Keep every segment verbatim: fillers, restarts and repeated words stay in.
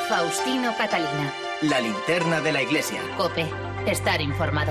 Faustino Catalina. La linterna de la iglesia. COPE. Estar informado.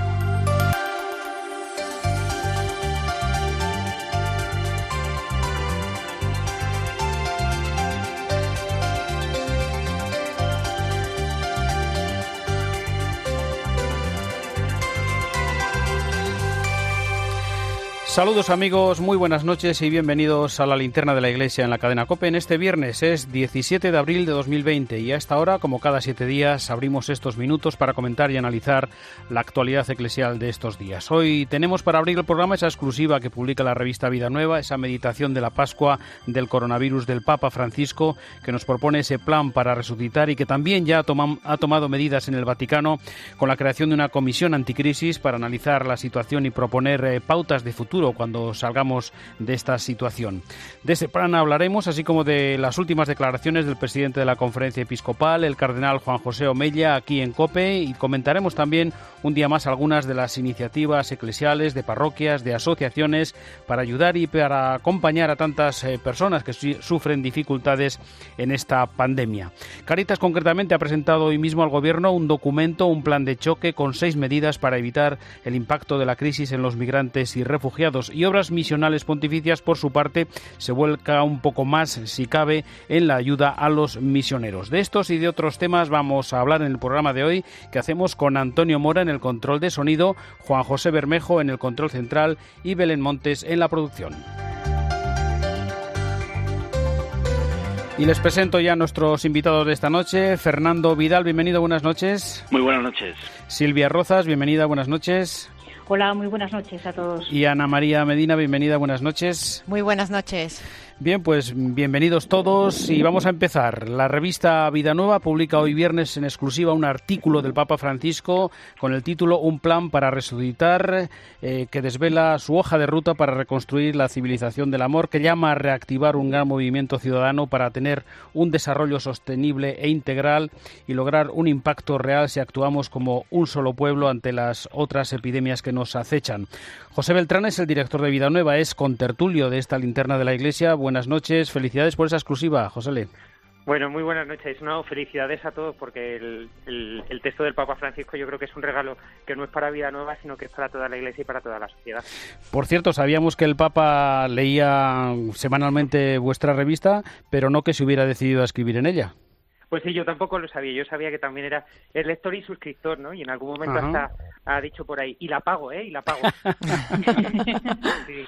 Saludos amigos, muy buenas noches y bienvenidos a la linterna de la iglesia en la cadena COPE. En este viernes es diecisiete de abril de dos mil veinte y a esta hora, como cada siete días, abrimos estos minutos para comentar y analizar la actualidad eclesial de estos días. Hoy tenemos para abrir el programa esa exclusiva que publica la revista Vida Nueva, esa meditación de la Pascua del coronavirus del Papa Francisco, que nos propone ese plan para resucitar y que también ya toma, ha tomado medidas en el Vaticano con la creación de una comisión anticrisis para analizar la situación y proponer eh, pautas de futuro cuando salgamos de esta situación. De ese plan hablaremos, así como de las últimas declaraciones del presidente de la Conferencia Episcopal, el cardenal Juan José Omella, aquí en COPE, y comentaremos también un día más algunas de las iniciativas eclesiales, de parroquias, de asociaciones, para ayudar y para acompañar a tantas eh, personas que su- sufren dificultades en esta pandemia. Cáritas concretamente ha presentado hoy mismo al Gobierno un documento, un plan de choque con seis medidas para evitar el impacto de la crisis en los migrantes y refugiados. Y Obras Misionales Pontificias, por su parte, se vuelca un poco más, si cabe, en la ayuda a los misioneros. De estos y de otros temas vamos a hablar en el programa de hoy, que hacemos con Antonio Mora en el control de sonido, Juan José Bermejo en el control central y Belén Montes en la producción. Y les presento ya a nuestros invitados de esta noche. Fernando Vidal, bienvenido, buenas noches. Muy buenas noches. Silvia Rozas, bienvenida, buenas noches. Hola, muy buenas noches a todos. Y Ana María Medina, bienvenida, buenas noches. Muy buenas noches. Bien, pues bienvenidos todos y vamos a empezar. La revista Vida Nueva publica hoy viernes en exclusiva un artículo del Papa Francisco con el título Un plan para resucitar, eh, que desvela su hoja de ruta para reconstruir la civilización del amor, que llama a reactivar un gran movimiento ciudadano para tener un desarrollo sostenible e integral y lograr un impacto real si actuamos como un solo pueblo ante las otras epidemias que nos acechan. José Beltrán es el director de Vida Nueva, es contertulio de esta linterna de la iglesia. Buenas noches, felicidades por esa exclusiva, José. Bueno, muy buenas noches. No, felicidades a todos porque el, el, el texto del Papa Francisco yo creo que es un regalo que no es para Vida Nueva, sino que es para toda la Iglesia y para toda la sociedad. Por cierto, sabíamos que el Papa leía semanalmente vuestra revista, pero no que se hubiera decidido a escribir en ella. Pues sí, yo tampoco lo sabía. Yo sabía que también era el lector y suscriptor, ¿no? Y en algún momento Ajá. hasta ha dicho por ahí, y la pago, ¿eh? Y la pago. Sí.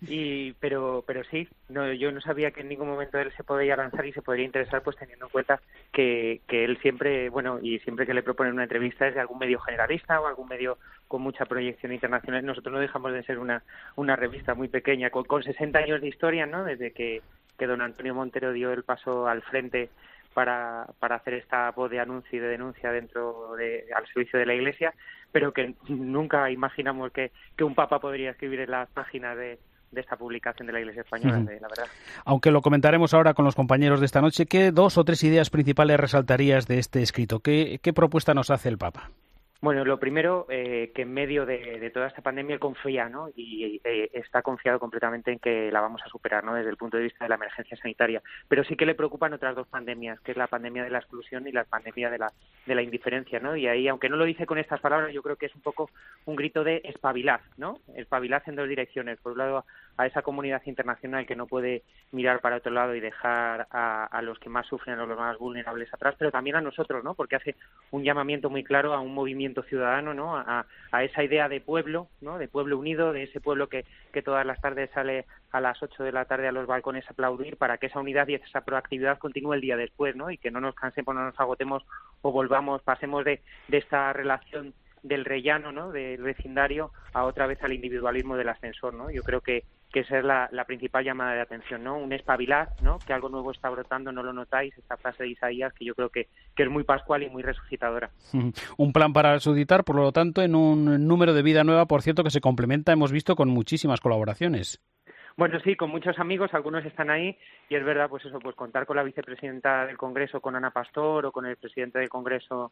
Y pero pero sí, no, yo no sabía que en ningún momento él se podía lanzar y se podría interesar, pues teniendo en cuenta que, que él siempre, bueno, y siempre que le proponen una entrevista es de algún medio generalista o algún medio con mucha proyección internacional. Nosotros no dejamos de ser una una revista muy pequeña, con, con sesenta años de historia, ¿no? Desde que, que don Antonio Montero dio el paso al frente para para hacer esta voz de anuncio y de denuncia dentro de al servicio de la Iglesia, pero que nunca imaginamos que, que un papa podría escribir en las páginas de de esta publicación de la Iglesia Española, Uh-huh. de, la verdad. Aunque lo comentaremos ahora con los compañeros de esta noche, ¿qué dos o tres ideas principales resaltarías de este escrito? ¿Qué, qué propuesta nos hace el Papa? Bueno, lo primero, eh, que en medio de, de toda esta pandemia él confía, ¿no? Y eh, está confiado completamente en que la vamos a superar, ¿no? Desde el punto de vista de la emergencia sanitaria. Pero sí que le preocupan otras dos pandemias, que es la pandemia de la exclusión y la pandemia de la de la indiferencia, ¿no? Y ahí, aunque no lo dice con estas palabras, yo creo que es un poco un grito de espabilad, ¿no? Espabilad en dos direcciones. Por un lado, a esa comunidad internacional que no puede mirar para otro lado y dejar a, a los que más sufren, a los más vulnerables atrás, pero también a nosotros, ¿no? Porque hace un llamamiento muy claro a un movimiento ciudadano, ¿no? A, a esa idea de pueblo, ¿no? De pueblo unido, de ese pueblo que, que todas las tardes sale a las ocho de la tarde a los balcones a aplaudir, para que esa unidad y esa proactividad continúe el día después, ¿no? Y que no nos cansemos, no nos agotemos o volvamos, pasemos de, de esta relación del rellano, ¿no? Del vecindario a otra vez al individualismo del ascensor, ¿no? Yo creo que que esa es la, la principal llamada de atención, ¿no? Un espabilar, ¿no? Que algo nuevo está brotando, no lo notáis, esta frase de Isaías que yo creo que, que es muy pascual y muy resucitadora. Un plan para resucitar, por lo tanto, en un número de Vida Nueva, por cierto, que se complementa, hemos visto, con muchísimas colaboraciones. Bueno, sí, con muchos amigos, algunos están ahí, y es verdad, pues eso, pues contar con la vicepresidenta del Congreso, con Ana Pastor, o con el presidente del Congreso,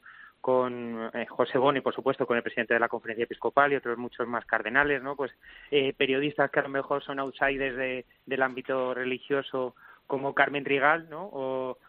con eh, José Boni, por supuesto, con el presidente de la Conferencia Episcopal y otros muchos más cardenales, ¿no? Pues eh, periodistas que a lo mejor son outsiders de, del ámbito religioso, como Carmen Rigal, ¿no? O,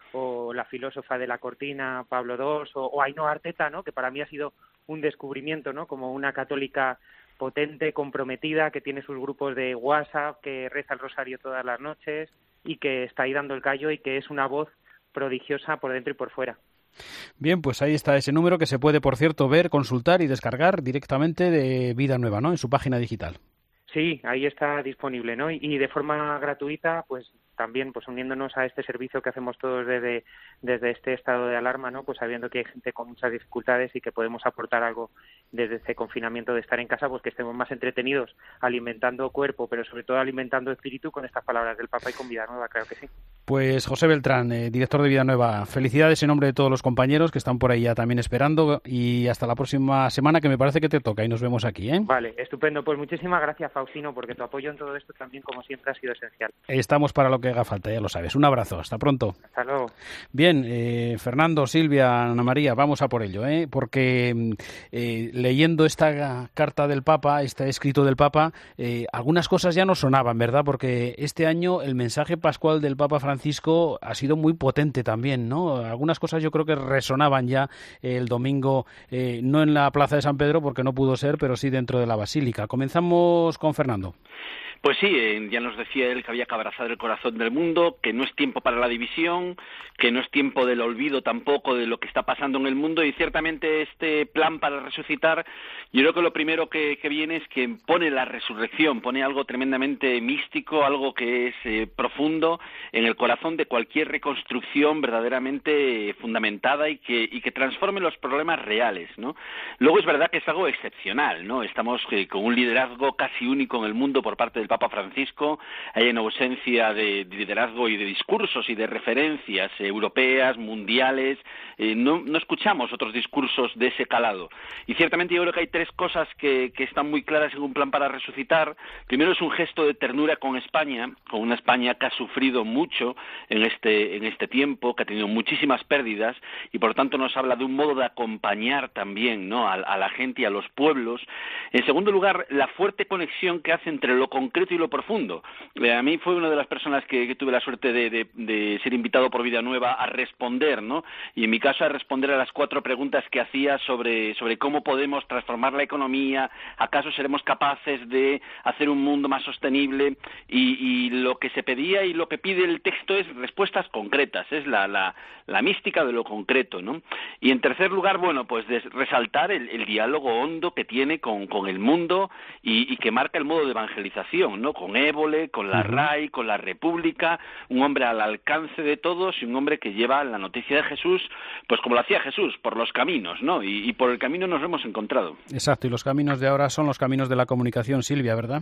o la filósofa de la cortina, Pablo segundo, o, o Ainhoa Arteta, ¿no? Que para mí ha sido un descubrimiento, ¿no? Como una católica potente, comprometida, que tiene sus grupos de WhatsApp, que reza el rosario todas las noches y que está ahí dando el callo y que es una voz prodigiosa por dentro y por fuera. Bien, pues ahí está ese número que se puede, por cierto, ver, consultar y descargar directamente de Vida Nueva, ¿no? En su página digital. Sí, ahí está disponible, ¿no? Y, y de forma gratuita, pues también pues uniéndonos a este servicio que hacemos todos desde, desde este estado de alarma, ¿no? Pues sabiendo que hay gente con muchas dificultades y que podemos aportar algo desde este confinamiento de estar en casa, pues que estemos más entretenidos alimentando cuerpo, pero sobre todo alimentando espíritu con estas palabras del Papa y con Vida Nueva, claro que sí. Pues José Beltrán, eh, director de Vida Nueva, felicidades en nombre de todos los compañeros que están por ahí ya también esperando y hasta la próxima semana, que me parece que te toca, y nos vemos aquí, ¿eh? Vale, estupendo. Pues muchísimas gracias, Faustino, porque tu apoyo en todo esto también, como siempre, ha sido esencial. Estamos para lo que haga falta, ya lo sabes. Un abrazo, hasta pronto. Hasta luego. Bien, eh, Fernando, Silvia, Ana María, vamos a por ello, ¿eh? Porque eh, leyendo esta carta del Papa, este escrito del Papa, eh, algunas cosas ya no sonaban, ¿verdad? Porque este año el mensaje pascual del Papa Francisco ha sido muy potente también, ¿no? Algunas cosas yo creo que resonaban ya el domingo, eh, no en la Plaza de San Pedro porque no pudo ser, pero sí dentro de la Basílica. Comenzamos con Fernando. Pues sí, eh, ya nos decía él que había que abrazar el corazón del mundo, que no es tiempo para la división, que no es tiempo del olvido tampoco de lo que está pasando en el mundo, y ciertamente este plan para resucitar, yo creo que lo primero que, que viene es que pone la resurrección, pone algo tremendamente místico, algo que es eh, profundo en el corazón de cualquier reconstrucción verdaderamente fundamentada y que, y que transforme los problemas reales, ¿no? Luego es verdad que es algo excepcional, ¿no? Estamos eh, con un liderazgo casi único en el mundo por parte del Papa Francisco, hay una ausencia de, de liderazgo y de discursos y de referencias eh, europeas, mundiales, eh, no, no escuchamos otros discursos de ese calado. Y ciertamente yo creo que hay tres cosas que, que están muy claras en un plan para resucitar. Primero es un gesto de ternura con España, con una España que ha sufrido mucho en este, en este tiempo, que ha tenido muchísimas pérdidas y por tanto nos habla de un modo de acompañar también, ¿no?, a, a la gente y a los pueblos. En segundo lugar, la fuerte conexión que hace entre lo concreto y lo profundo. Eh, a mí fue una de las personas que, que tuve la suerte de, de, de ser invitado por Vida Nueva a responder, ¿no? Y en mi caso a responder a las cuatro preguntas que hacía sobre, sobre cómo podemos transformar la economía, acaso seremos capaces de hacer un mundo más sostenible, y, y lo que se pedía y lo que pide el texto es respuestas concretas, es la, la, la mística de lo concreto, ¿no? Y en tercer lugar, bueno, pues de resaltar el, el diálogo hondo que tiene con, con el mundo y, y que marca el modo de evangelización, ¿no? Con Évole, con la R A I, con la República, un hombre al alcance de todos y un hombre que lleva la noticia de Jesús, pues como lo hacía Jesús, por los caminos, ¿no? Y, y por el camino nos hemos encontrado. Exacto, y los caminos de ahora son los caminos de la comunicación, Silvia, ¿verdad?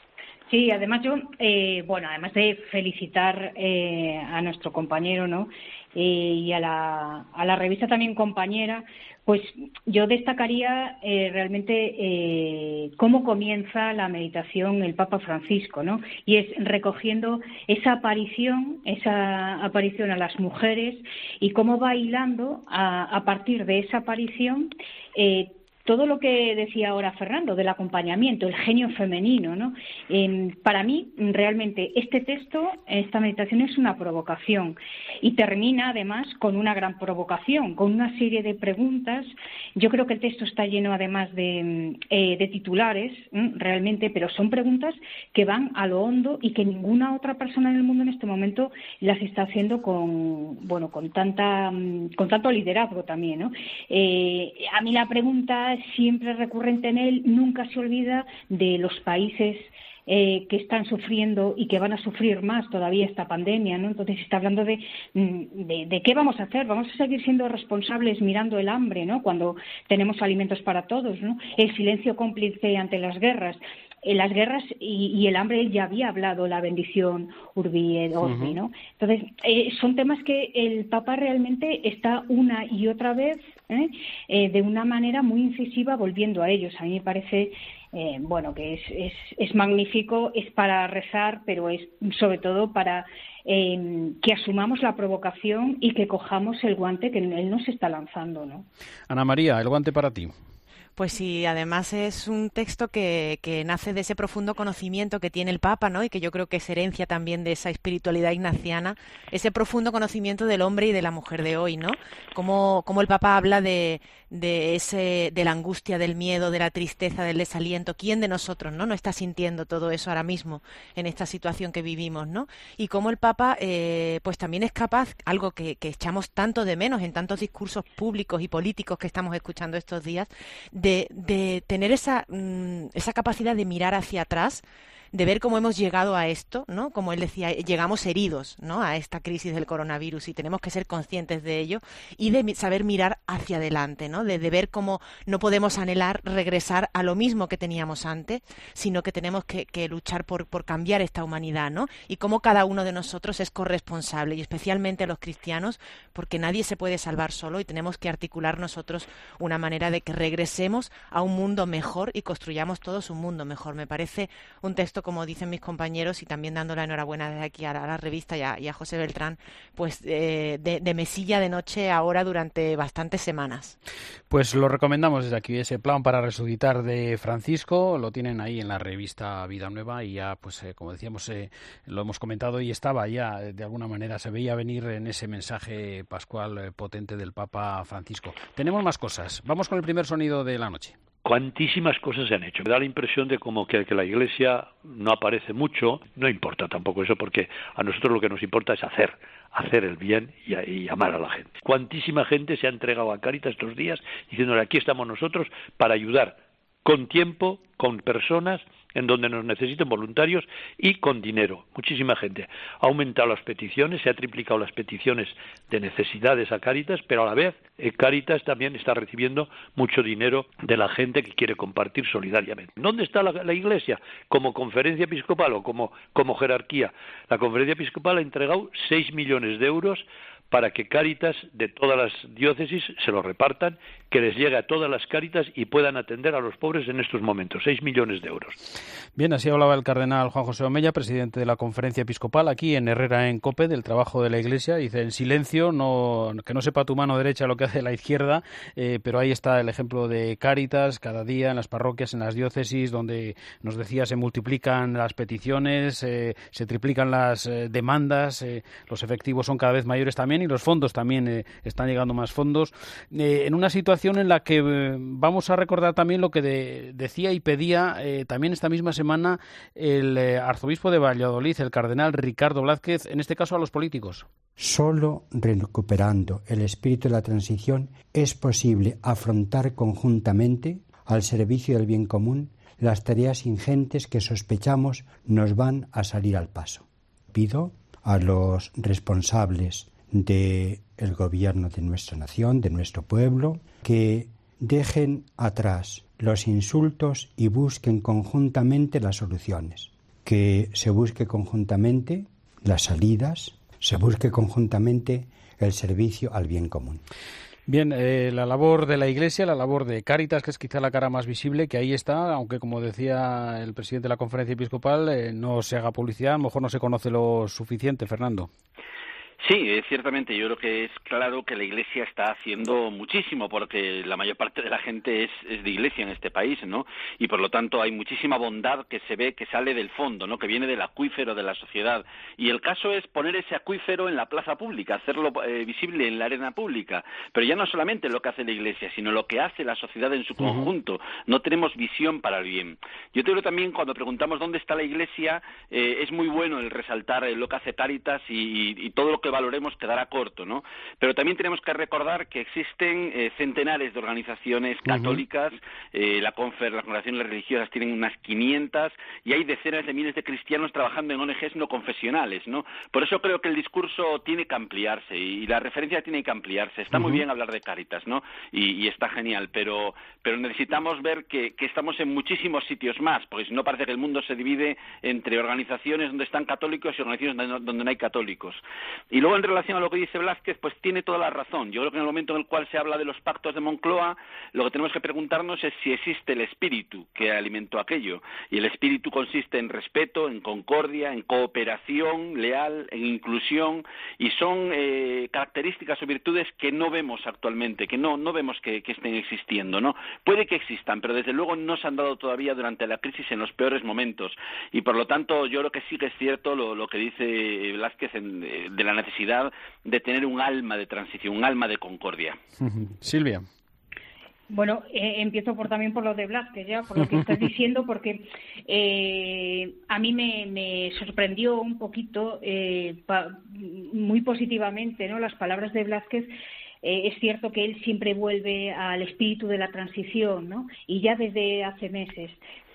Sí, además yo, eh, bueno, además de felicitar eh, a nuestro compañero, ¿no?, eh, y a la, a la revista también compañera, pues yo destacaría eh, realmente eh, cómo comienza la meditación el Papa Francisco, ¿no? Y es recogiendo esa aparición, esa aparición a las mujeres y cómo va hilando a, a partir de esa aparición eh, todo lo que decía ahora Fernando del acompañamiento, el genio femenino, ¿no? Eh, para mí, realmente, este texto, esta meditación es una provocación y termina, además, con una gran provocación, con una serie de preguntas. Yo creo que el texto está lleno, además, de, eh, de titulares, ¿eh? realmente, pero son preguntas que van a lo hondo y que ninguna otra persona en el mundo en este momento las está haciendo con, bueno, con tanta, con tanto liderazgo también, ¿no? Eh, a mí la pregunta siempre recurrente en él, nunca se olvida de los países eh, que están sufriendo y que van a sufrir más todavía esta pandemia, ¿no? Entonces está hablando de, de, de qué vamos a hacer, vamos a seguir siendo responsables mirando el hambre, ¿no?, cuando tenemos alimentos para todos, ¿no? El silencio cómplice ante las guerras. En las guerras y, y el hambre, él ya había hablado la bendición Urbi et Orbi, ¿no? Entonces, eh, son temas que el Papa realmente está una y otra vez ¿eh? Eh, de una manera muy incisiva volviendo a ellos. A mí me parece, eh, bueno, que es, es, es magnífico, es para rezar, pero es sobre todo para eh, que asumamos la provocación y que cojamos el guante que él nos está lanzando, ¿no? Ana María, el guante para ti. Pues sí, además es un texto que, que nace de ese profundo conocimiento que tiene el Papa, ¿no? Y que yo creo que es herencia también de esa espiritualidad ignaciana, ese profundo conocimiento del hombre y de la mujer de hoy, ¿no? Como, como el Papa habla de, de ese, de la angustia, del miedo, de la tristeza, del desaliento. ¿Quién de nosotros, no, no está sintiendo todo eso ahora mismo en esta situación que vivimos, ¿no? Y cómo el Papa, eh, pues también es capaz, algo que, que echamos tanto de menos en tantos discursos públicos y políticos que estamos escuchando estos días, De, de tener esa, esa capacidad de mirar hacia atrás, de ver cómo hemos llegado a esto, ¿no? Como él decía, llegamos heridos, ¿no? A esta crisis del coronavirus y tenemos que ser conscientes de ello y de saber mirar hacia adelante, ¿no? De, de ver cómo no podemos anhelar regresar a lo mismo que teníamos antes, sino que tenemos que, que luchar por, por cambiar esta humanidad, ¿no? Y cómo cada uno de nosotros es corresponsable, y especialmente los cristianos, porque nadie se puede salvar solo y tenemos que articular nosotros una manera de que regresemos a un mundo mejor y construyamos todos un mundo mejor. Me parece un texto, como dicen mis compañeros, y también dando la enhorabuena desde aquí a la, a la revista y a, y a José Beltrán, pues eh, de, de mesilla de noche ahora durante bastantes semanas. Pues lo recomendamos desde aquí, ese plan para resucitar de Francisco, lo tienen ahí en la revista Vida Nueva y ya, pues eh, como decíamos, eh, lo hemos comentado y estaba ya, de alguna manera, se veía venir en ese mensaje pascual eh, potente del Papa Francisco. Tenemos más cosas, vamos con el primer sonido de la noche. Cuantísimas cosas se han hecho. Me da la impresión de como que, que la Iglesia no aparece mucho. No importa tampoco eso, porque a nosotros lo que nos importa es hacer, hacer el bien y, y amar a la gente. Cuantísima gente se ha entregado a Cáritas estos días diciéndole, aquí estamos nosotros para ayudar con tiempo, con personas en donde nos necesiten voluntarios y con dinero. Muchísima gente. Ha aumentado las peticiones, se ha triplicado las peticiones de necesidades a Cáritas, pero a la vez eh, Cáritas también está recibiendo mucho dinero de la gente que quiere compartir solidariamente. ¿Dónde está la, la Iglesia? Como conferencia episcopal o como, como jerarquía. La conferencia episcopal ha entregado seis millones de euros para que Cáritas de todas las diócesis se lo repartan, que les llegue a todas las Cáritas y puedan atender a los pobres en estos momentos. Seis millones de euros. Bien, así hablaba el cardenal Juan José Omella, presidente de la Conferencia Episcopal, aquí en Herrera en COPE, del trabajo de la Iglesia. Dice, en silencio, no, que no sepa tu mano derecha lo que hace la izquierda, eh, pero ahí está el ejemplo de Cáritas, cada día en las parroquias, en las diócesis, donde nos decía se multiplican las peticiones, eh, se triplican las eh, demandas, eh, los efectivos son cada vez mayores también, y los fondos también eh, están llegando más fondos, eh, en una situación en la que eh, vamos a recordar también lo que de, decía y pedía eh, también esta misma semana el eh, arzobispo de Valladolid, el cardenal Ricardo Blázquez, en este caso a los políticos. Solo recuperando el espíritu de la transición es posible afrontar conjuntamente, al servicio del bien común, las tareas ingentes que sospechamos nos van a salir al paso. Pido a los responsables del gobierno de nuestra nación, de nuestro pueblo, que dejen atrás los insultos y busquen conjuntamente las soluciones, que se busque conjuntamente las salidas, se busque conjuntamente el servicio al bien común. Bien, eh, la labor de la Iglesia, la labor de Cáritas, que es quizá la cara más visible, que ahí está, aunque como decía el presidente de la Conferencia Episcopal, eh, no se haga publicidad, a lo mejor no se conoce lo suficiente, Fernando. Sí, eh, ciertamente yo creo que es claro que la Iglesia está haciendo muchísimo porque la mayor parte de la gente es, es de Iglesia en este país, ¿no? Y por lo tanto hay muchísima bondad que se ve que sale del fondo, ¿no? Que viene del acuífero de la sociedad. Y el caso es poner ese acuífero en la plaza pública, hacerlo eh, visible en la arena pública. Pero ya no solamente lo que hace la Iglesia, sino lo que hace la sociedad en su conjunto. No tenemos visión para el bien. Yo creo también cuando preguntamos dónde está la Iglesia, eh, es muy bueno el resaltar eh, lo que hace Cáritas y, y, y todo lo que valoremos quedará corto, ¿no? Pero también tenemos que recordar que existen eh, centenares de organizaciones católicas, uh-huh. eh, la Confer, las congregaciones religiosas tienen unas quinientas y hay decenas de miles de cristianos trabajando en O N Ges no confesionales, ¿no? Por eso creo que el discurso tiene que ampliarse y, y la referencia tiene que ampliarse. Está uh-huh. muy bien hablar de Cáritas, ¿no? Y, y está genial, pero pero necesitamos ver que, que estamos en muchísimos sitios más, porque si no parece que el mundo se divide entre organizaciones donde están católicos y organizaciones donde no, donde no hay católicos. Y luego, en relación a lo que dice Blázquez, pues tiene toda la razón. Yo creo que en el momento en el cual se habla de los pactos de Moncloa, lo que tenemos que preguntarnos es si existe el espíritu que alimentó aquello. Y el espíritu consiste en respeto, en concordia, en cooperación leal, en inclusión, y son eh, características o virtudes que no vemos actualmente, que no, no vemos que, que estén existiendo, ¿no? Puede que existan, pero desde luego no se han dado todavía durante la crisis en los peores momentos. Y por lo tanto, yo creo que sí que es cierto lo, lo que dice Blázquez en, de la necesidad de tener un alma de transición, un alma de concordia. Silvia. Bueno, eh, empiezo por también por lo de Blázquez, ya, por lo que estás diciendo, porque eh, a mí me, me sorprendió un poquito, eh, pa, muy positivamente, ¿no?, las palabras de Blázquez. Eh, es cierto que él siempre vuelve al espíritu de la transición, ¿no?, y ya desde hace meses.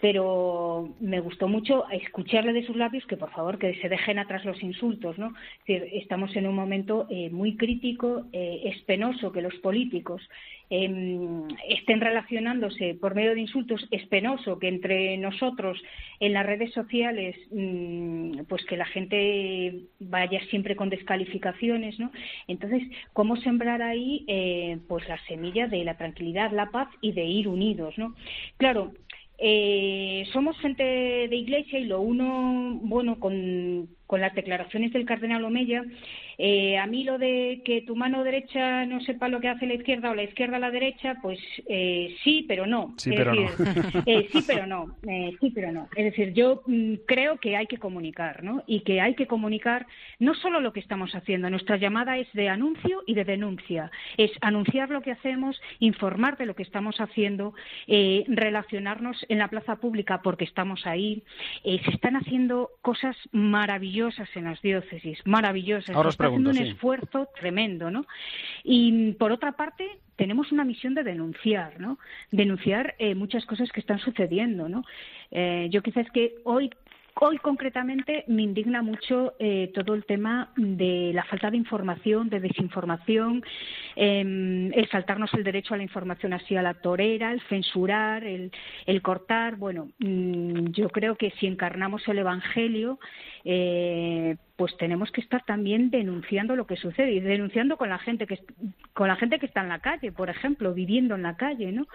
Pero me gustó mucho escucharle de sus labios que, por favor, que se dejen atrás los insultos, ¿no? Es decir, estamos en un momento eh, muy crítico, eh, es penoso que los políticos eh, estén relacionándose por medio de insultos, es penoso que entre nosotros en las redes sociales mmm, pues que la gente vaya siempre con descalificaciones, ¿no? Entonces, ¿cómo sembrar ahí eh, pues la semilla de la tranquilidad, la paz y de ir unidos, ¿no? Claro, Eh, somos gente de Iglesia y lo uno, bueno, con, con las declaraciones del cardenal Omeya, eh, a mí lo de que tu mano derecha no sepa lo que hace la izquierda o la izquierda a la derecha, pues eh, sí, pero no. Sí, es pero decir, no. eh, sí, pero no. Eh, sí, pero no. Es decir, yo mm, creo que hay que comunicar, ¿no? Y que hay que comunicar no solo lo que estamos haciendo. Nuestra llamada es de anuncio y de denuncia. Es anunciar lo que hacemos, informar de lo que estamos haciendo, eh, relacionarnos en la plaza pública porque estamos ahí. Eh, se están haciendo cosas maravillosas en las diócesis, maravillosas. Ahora os pregunto, haciendo un sí. esfuerzo tremendo, ¿no? Y por otra parte tenemos una misión de denunciar, ¿no? Denunciar eh, muchas cosas que están sucediendo, ¿no? Eh, yo quizás que hoy Hoy, concretamente, me indigna mucho eh, todo el tema de la falta de información, de desinformación, eh, el saltarnos el derecho a la información así a la torera, el censurar, el, el cortar. Bueno, mmm, yo creo que si encarnamos el Evangelio, eh, pues tenemos que estar también denunciando lo que sucede y denunciando con la gente que con la gente que está en la calle, por ejemplo, viviendo en la calle, ¿no?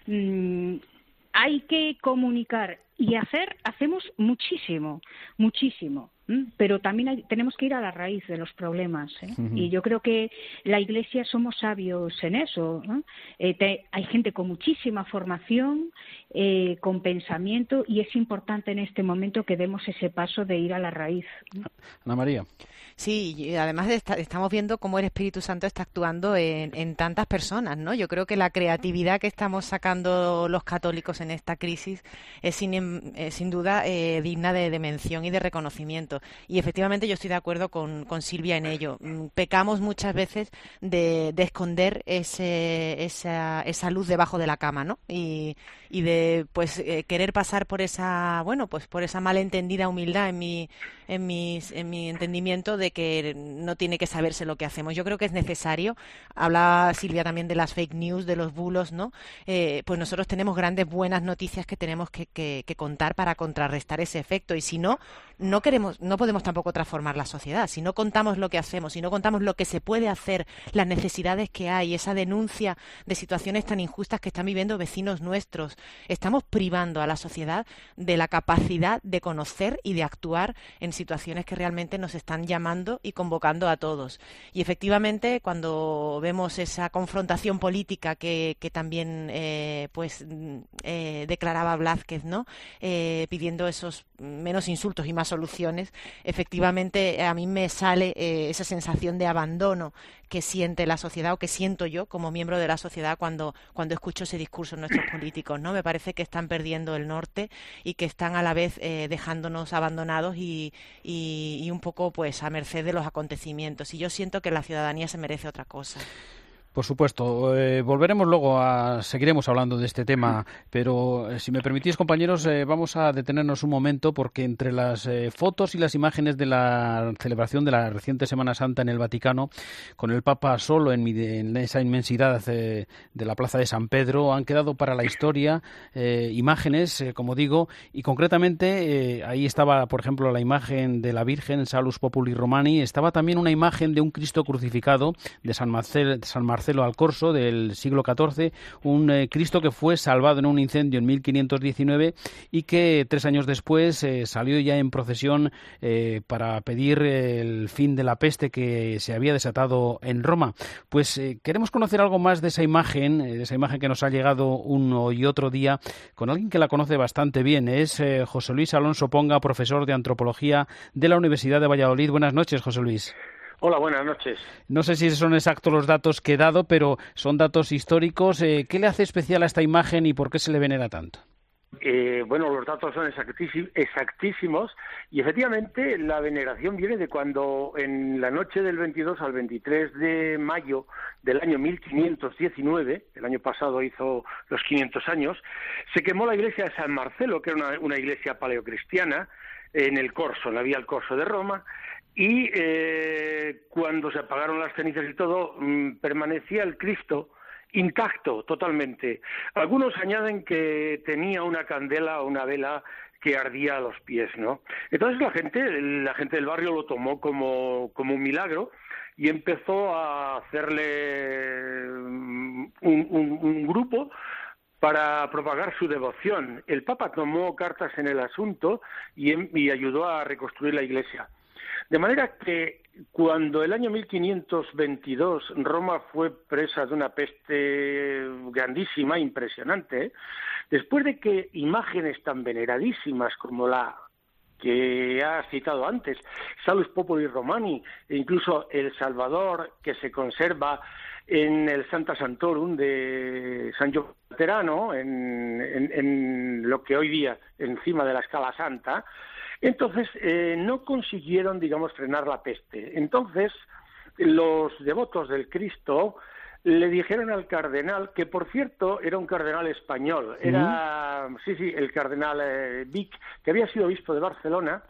Mm, hay que comunicar y hacer, hacemos muchísimo, muchísimo, ¿m? Pero también hay, tenemos que ir a la raíz de los problemas, ¿eh? Uh-huh. Y yo creo que la Iglesia somos sabios en eso, ¿no? Eh, te, hay gente con muchísima formación, eh, con pensamiento, y es importante en este momento que demos ese paso de ir a la raíz, ¿no? Ana María. Sí, y además está, estamos viendo cómo el Espíritu Santo está actuando en, en tantas personas, ¿no? Yo creo que la creatividad que estamos sacando los católicos en esta crisis es sin, es sin duda eh, digna de, de mención y de reconocimiento. Y efectivamente yo estoy de acuerdo con, con Silvia en ello. Pecamos muchas veces de, de esconder ese, esa, esa luz debajo de la cama, ¿no? Y, y de pues eh, querer pasar por esa, bueno, pues por esa malentendida humildad en mi, en mis, en mi entendimiento de que no tiene que saberse lo que hacemos. Yo creo que es necesario. Hablaba Silvia también de las fake news, de los bulos, ¿no? Eh, pues nosotros tenemos grandes buenas noticias que tenemos que, que, que contar para contrarrestar ese efecto. Y si no, no queremos, no podemos tampoco transformar la sociedad. Si no contamos lo que hacemos, si no contamos lo que se puede hacer, las necesidades que hay, esa denuncia de situaciones tan injustas que están viviendo vecinos nuestros, estamos privando a la sociedad de la capacidad de conocer y de actuar en situaciones que realmente nos están llamando y convocando a todos. Y efectivamente, cuando vemos esa confrontación política que, que también eh, pues eh, declaraba Blázquez, ¿no? Eh, pidiendo esos menos insultos y más soluciones, efectivamente a mí me sale eh, esa sensación de abandono que siente la sociedad o que siento yo como miembro de la sociedad cuando, cuando escucho ese discurso en nuestros políticos, ¿no? Me parece que están perdiendo el norte y que están a la vez eh, dejándonos abandonados y, y, y un poco pues a merced de los acontecimientos. Y yo siento que la ciudadanía se merece otra cosa. Por supuesto, eh, volveremos luego a, seguiremos hablando de este tema, pero eh, si me permitís, compañeros, eh, vamos a detenernos un momento porque entre las eh, fotos y las imágenes de la celebración de la reciente Semana Santa en el Vaticano, con el Papa solo en, en esa inmensidad eh, de la Plaza de San Pedro, han quedado para la historia eh, imágenes, eh, como digo, y concretamente eh, ahí estaba, por ejemplo, la imagen de la Virgen, Salus Populi Romani, estaba también una imagen de un Cristo crucificado de San Marcelo, San Marcelo Marcelo Alcorso del siglo catorce, un eh, Cristo que fue salvado en un incendio en mil quinientos diecinueve y que tres años después eh, salió ya en procesión eh, para pedir eh, el fin de la peste que se había desatado en Roma. Pues eh, queremos conocer algo más de esa imagen, eh, de esa imagen que nos ha llegado uno y otro día con alguien que la conoce bastante bien. Es eh, José Luis Alonso Ponga, profesor de Antropología de la Universidad de Valladolid. Buenas noches, José Luis. Hola, buenas noches. No sé si son exactos los datos que he dado, pero son datos históricos. Eh, ¿Qué le hace especial a esta imagen y por qué se le venera tanto? Eh, bueno, los datos son exactísimos y efectivamente la veneración viene de cuando en la noche del veintidós al veintitrés de mayo del año mil quinientos diecinueve, el año pasado hizo los quinientos años, se quemó la iglesia de San Marcelo, que era una, una iglesia paleocristiana, en el Corso, en la vía al Corso de Roma. Y eh, cuando se apagaron las cenizas y todo, mmm, permanecía el Cristo intacto totalmente. Algunos añaden que tenía una candela o una vela que ardía a los pies, ¿no? Entonces la gente, la gente del barrio lo tomó como, como un milagro y empezó a hacerle un, un, un grupo para propagar su devoción. El Papa tomó cartas en el asunto y, y ayudó a reconstruir la iglesia. De manera que cuando el año mil quinientos veintidós Roma fue presa de una peste grandísima, impresionante, ¿eh? Después de que imágenes tan veneradísimas como la que ha citado antes, Salus Populi Romani, e incluso el Salvador que se conserva en el Santa Santorum de San Giovanni Laterano, en, en, en lo que hoy día encima de la Scala Santa, entonces eh, no consiguieron, digamos, frenar la peste. Entonces los devotos del Cristo le dijeron al cardenal, que por cierto era un cardenal español, era, uh-huh. sí, sí, el cardenal eh, Vic, que había sido obispo de Barcelona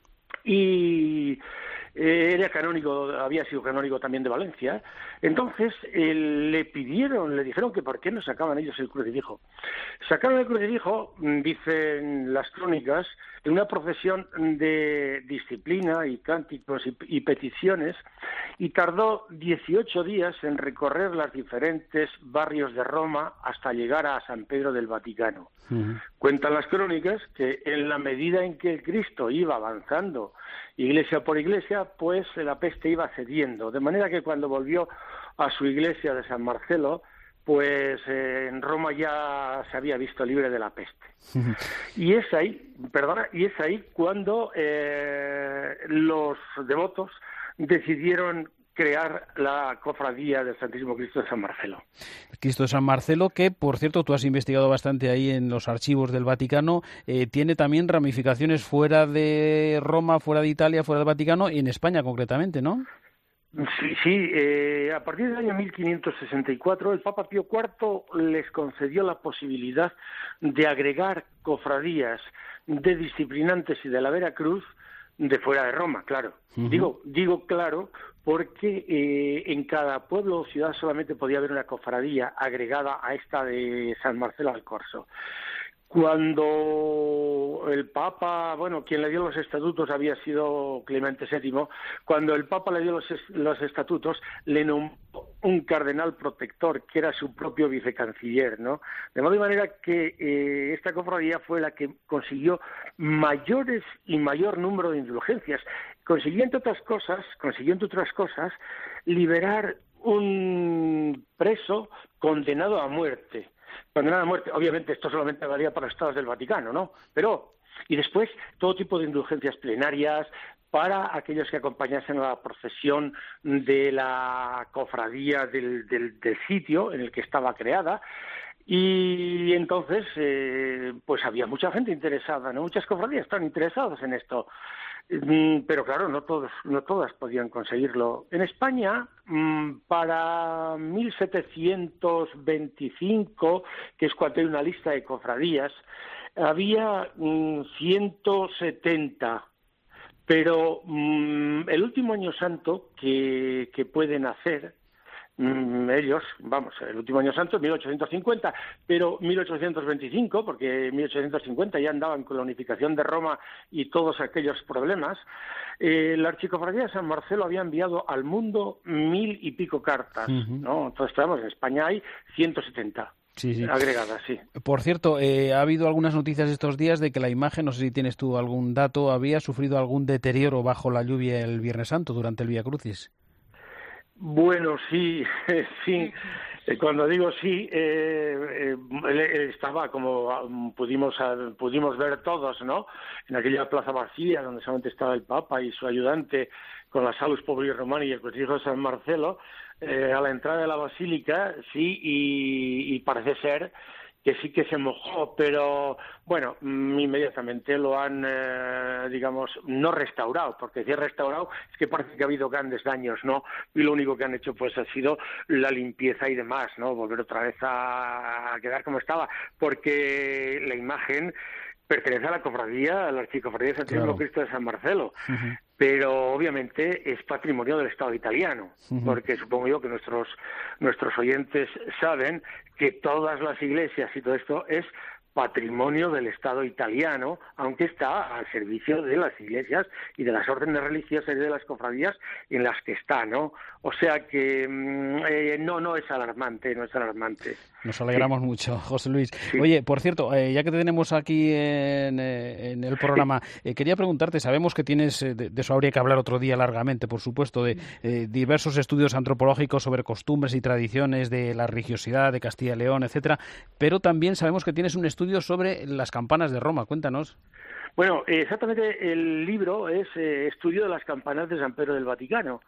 y eh, era canónigo, había sido canónigo también de Valencia. Entonces eh, le pidieron, le dijeron que por qué no sacaban ellos el crucifijo. Sacaron el crucifijo, dicen las crónicas, en una procesión de disciplina y cánticos y, y peticiones, y tardó dieciocho días en recorrer los diferentes barrios de Roma hasta llegar a San Pedro del Vaticano. Uh-huh. Cuentan las crónicas que en la medida en que el Cristo iba avanzando iglesia por iglesia, pues la peste iba cediendo, de manera que cuando volvió a su iglesia de San Marcelo, pues eh, en Roma ya se había visto libre de la peste. Uh-huh. Y es ahí, perdona, y es ahí cuando eh, los devotos decidieron crear la cofradía del Santísimo Cristo de San Marcelo. Cristo de San Marcelo, que por cierto tú has investigado bastante ahí en los archivos del Vaticano, eh, tiene también ramificaciones fuera de Roma, fuera de Italia, fuera del Vaticano y en España concretamente, ¿no? Sí, sí. Eh, a partir del año mil quinientos sesenta y cuatro el Papa Pío cuarto les concedió la posibilidad de agregar cofradías de disciplinantes y de la Veracruz de fuera de Roma, claro. Uh-huh. Digo, digo claro porque eh, en cada pueblo o ciudad solamente podía haber una cofradía agregada a esta de San Marcelo al Corso. Cuando el Papa, bueno, quien le dio los estatutos había sido Clemente séptimo, cuando el Papa le dio los, los estatutos, le nombró un cardenal protector, que era su propio vicecanciller, ¿no? De modo y manera que eh, esta cofradía fue la que consiguió mayores y mayor número de indulgencias. Consiguió, entre otras cosas, consiguió, entre otras cosas, liberar un preso condenado a muerte. Condenado a muerte, obviamente esto solamente valía para los estados del Vaticano, ¿no? Pero, y después, todo tipo de indulgencias plenarias para aquellos que acompañasen a la procesión de la cofradía del, del, del sitio en el que estaba creada. Y entonces, eh, pues había mucha gente interesada, ¿no? Muchas cofradías están interesadas en esto. Pero claro, no todos, no todas podían conseguirlo. En España, para mil setecientos veinticinco, que es cuando hay una lista de cofradías, había ciento setenta. Pero mmm, el último año santo que, que pueden hacer mmm, ellos, vamos, el último año santo es mil ochocientos cincuenta, pero mil ochocientos veinticinco, porque en mil ochocientos cincuenta ya andaban con la unificación de Roma y todos aquellos problemas, eh, la Archicofradía de San Marcelo había enviado al mundo mil y pico cartas, uh-huh. ¿no? Entonces, vamos, en España hay ciento setenta. Sí, sí. Agregadas, sí. Por cierto, eh, ha habido algunas noticias estos días de que la imagen, no sé si tienes tú algún dato, había sufrido algún deterioro bajo la lluvia el Viernes Santo durante el Vía Crucis. Bueno, sí, sí. Cuando digo sí, eh, eh, estaba como pudimos pudimos ver todos, ¿no? En aquella plaza vacía donde solamente estaba el Papa y su ayudante con la Salus Populi Romani y el Crucifijo de San Marcelo, eh, a la entrada de la basílica, sí, y, y parece ser que sí que se mojó, pero bueno, inmediatamente lo han, eh, digamos, no restaurado, porque si es restaurado es que parece que ha habido grandes daños, ¿no? Y lo único que han hecho pues ha sido la limpieza y demás, ¿no? Volver otra vez a quedar como estaba, porque la imagen pertenece a la cofradía, a la Archicofradía de Santísimo Cristo de San Marcelo, uh-huh. pero obviamente es patrimonio del Estado italiano, uh-huh. porque supongo yo que nuestros nuestros oyentes saben que todas las iglesias y todo esto es patrimonio del Estado italiano, aunque está al servicio de las iglesias y de las órdenes religiosas y de las cofradías en las que está, ¿no? O sea que eh, no, no es alarmante, no es alarmante. Nos alegramos sí. mucho, José Luis. Sí. Oye, por cierto, eh, ya que te tenemos aquí en, en el programa, eh, quería preguntarte, sabemos que tienes, eh, de, de eso habría que hablar otro día largamente, por supuesto, de eh, diversos estudios antropológicos sobre costumbres y tradiciones de la religiosidad de Castilla y León, etcétera, pero también sabemos que tienes un estudio sobre las campanas de Roma. Cuéntanos. Bueno, exactamente, el libro es eh, Estudio de las campanas de San Pedro del Vaticano,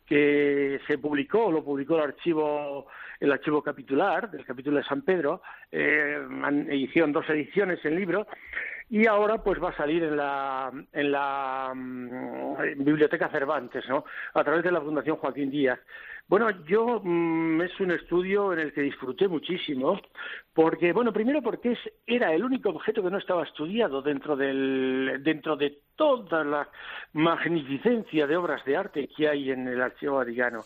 que se publicó, lo publicó el archivo el archivo capitular del capítulo de San Pedro, eh, hicieron dos ediciones el libro, y ahora pues va a salir en la en la um, Biblioteca Cervantes, ¿no? A través de la Fundación Joaquín Díaz. Bueno, yo mmm, es un estudio en el que disfruté muchísimo, porque, bueno, primero porque es, era el único objeto que no estaba estudiado dentro del dentro de toda la magnificencia de obras de arte que hay en el Archivo Vaticano.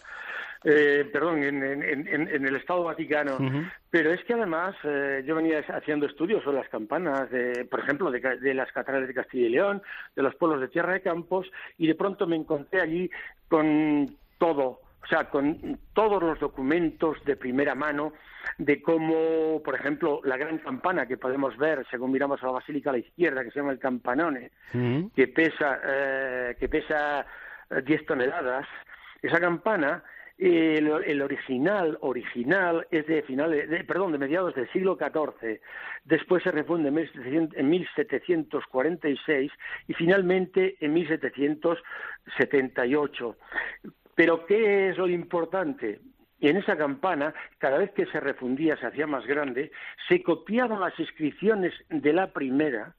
Eh, perdón, en, en, en, en el Estado Vaticano. Uh-huh. Pero es que además eh, yo venía haciendo estudios sobre las campanas, de, por ejemplo, de, de las catedrales de Castilla y León, de los pueblos de Tierra de Campos, y de pronto me encontré allí con todo, o sea, con todos los documentos de primera mano de cómo, por ejemplo, la gran campana que podemos ver, según miramos a la basílica a la izquierda, que se llama el campanone, uh-huh. que pesa eh, que pesa diez toneladas, esa campana... El, el original original es de finales, de, perdón, de mediados del siglo catorce. Después se refunde en mil setecientos cuarenta y seis y finalmente en mil setecientos setenta y ocho. Pero ¿qué es lo importante? En esa campana, cada vez que se refundía, se hacía más grande, se copiaban las inscripciones de la primera.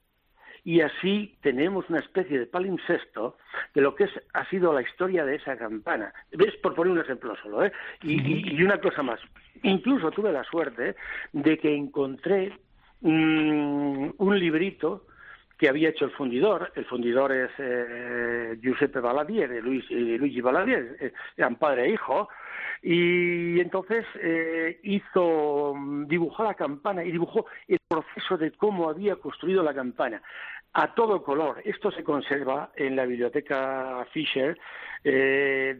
Y así tenemos una especie de palimpsesto de lo que es, ha sido la historia de esa campana. ¿Ves? Por poner un ejemplo solo, ¿eh? Y, y, y una cosa más. Incluso tuve la suerte de que encontré mmm, un librito que había hecho el fundidor. El fundidor es eh, Giuseppe Valadier, Luis, eh, Luigi Valadier, eh, eran padre e hijo. Y entonces eh, hizo, dibujó la campana y dibujó el proceso de cómo había construido la campana a todo color. Esto se conserva en la biblioteca Fischer eh,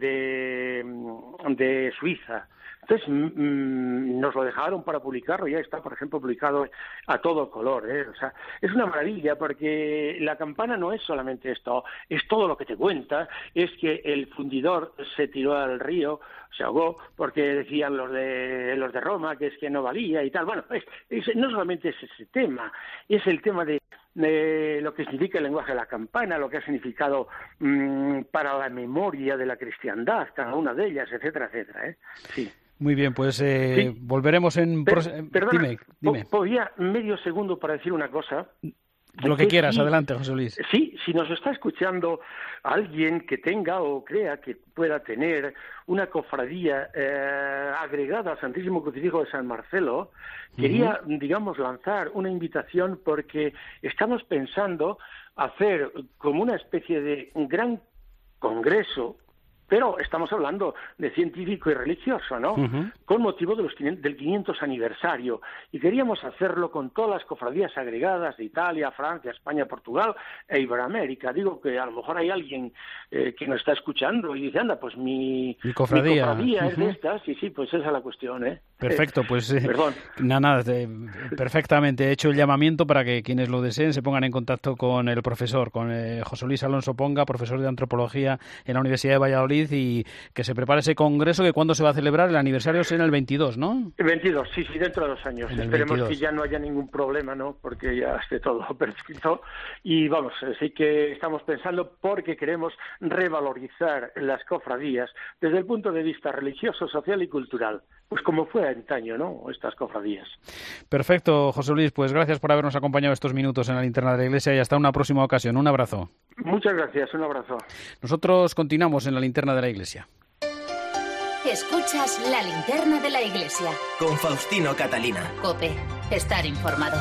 de, de Suiza. Entonces mmm, nos lo dejaron para publicarlo, ya está, por ejemplo, publicado a todo color, ¿eh? O sea, es una maravilla porque la campana no es solamente esto, es todo lo que te cuenta, es que el fundidor se tiró al río, se ahogó, porque decían los de los de Roma que es que no valía y tal. Bueno, es, es, no solamente es ese tema, es el tema de de lo que significa el lenguaje de la campana, lo que ha significado mmm, para la memoria de la cristiandad, cada una de ellas, etcétera, etcétera, ¿eh? Sí. Muy bien, pues eh, sí. volveremos en... Per, perdona, dime, dime. ¿podría medio segundo para decir una cosa? Lo que quieras, sí, adelante, José Luis. Sí, si nos está escuchando alguien que tenga o crea que pueda tener una cofradía eh, agregada al Santísimo Crucifijo de San Marcelo, uh-huh. quería, digamos, lanzar una invitación porque estamos pensando hacer como una especie de gran congreso, pero estamos hablando de científico y religioso, ¿no? Uh-huh. Con motivo de los, del quinientos aniversario. Y queríamos hacerlo con todas las cofradías agregadas de Italia, Francia, España, Portugal e Iberoamérica. Digo que a lo mejor hay alguien eh, que nos está escuchando y dice, anda, pues mi, mi cofradía, mi cofradía uh-huh. es de estas. Sí, sí, pues esa es la cuestión, ¿eh? Perfecto, pues eh, Perdón. nada, nada eh, perfectamente. He hecho el llamamiento para que quienes lo deseen se pongan en contacto con el profesor, con eh, José Luis Alonso Ponga, profesor de Antropología en la Universidad de Valladolid, y que se prepare ese congreso, que cuándo se va a celebrar. El aniversario es en el veintidós, ¿no? El veintidós, sí, sí, dentro de dos años. Esperemos veintidós. Que ya no haya ningún problema, ¿no? Porque ya esté todo perfecto. Y vamos, sí que estamos pensando porque queremos revalorizar las cofradías desde el punto de vista religioso, social y cultural. Pues como fue antaño, ¿no? Estas cofradías. Perfecto, José Luis. Pues gracias por habernos acompañado estos minutos en la Linterna de la Iglesia y hasta una próxima ocasión. Un abrazo. Muchas gracias, un abrazo. Nosotros continuamos en la Linterna de la Iglesia. Escuchas la Linterna de la Iglesia. Con Faustino Catalina. COPE. Estar informado.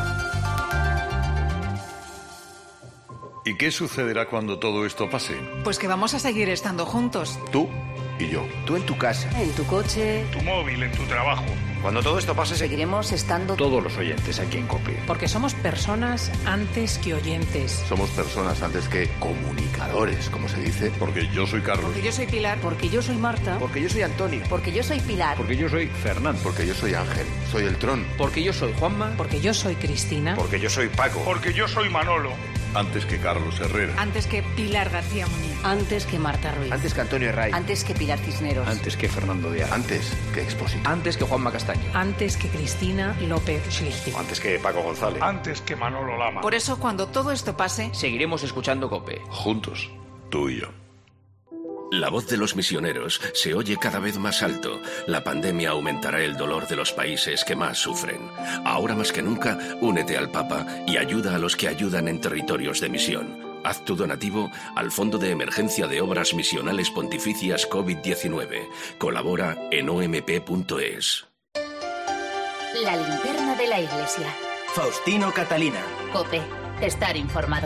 ¿Y qué sucederá cuando todo esto pase? Pues que vamos a seguir estando juntos. Tú y yo. Tú en tu casa. En tu coche. Tu móvil, en tu trabajo. Cuando todo esto pase, seguiremos estando todos los oyentes aquí en COPE. Porque somos personas antes que oyentes. Somos personas antes que comunicadores, como se dice. Porque yo soy Carlos. Porque yo soy Pilar. Porque yo soy Marta. Porque yo soy Antonio. Porque yo soy Pilar. Porque yo soy Fernando. Porque yo soy Ángel. Soy el Tron. Porque yo soy Juanma. Porque yo soy Cristina. Porque yo soy Paco. Porque yo soy Manolo. Antes que Carlos Herrera. Antes que Pilar García Muñiz. Antes que Marta Ruiz. Antes que Antonio Herray. Antes que Pilar Cisneros. Antes que Fernando Díaz. Antes que Expósito. Antes que Juanma Castaño. Antes que Cristina López Schlichting. Antes que Paco González. Antes que Manolo Lama. Por eso, cuando todo esto pase, seguiremos escuchando COPE. Juntos, tú y yo. La voz de los misioneros se oye cada vez más alto. La pandemia aumentará el dolor de los países que más sufren. Ahora más que nunca, únete al Papa y ayuda a los que ayudan en territorios de misión. Haz tu donativo al Fondo de Emergencia de Obras Misionales Pontificias COVID diecinueve. Colabora en o m p punto es. La Linterna de la Iglesia. Faustino Catalina. COPE. Estar informado.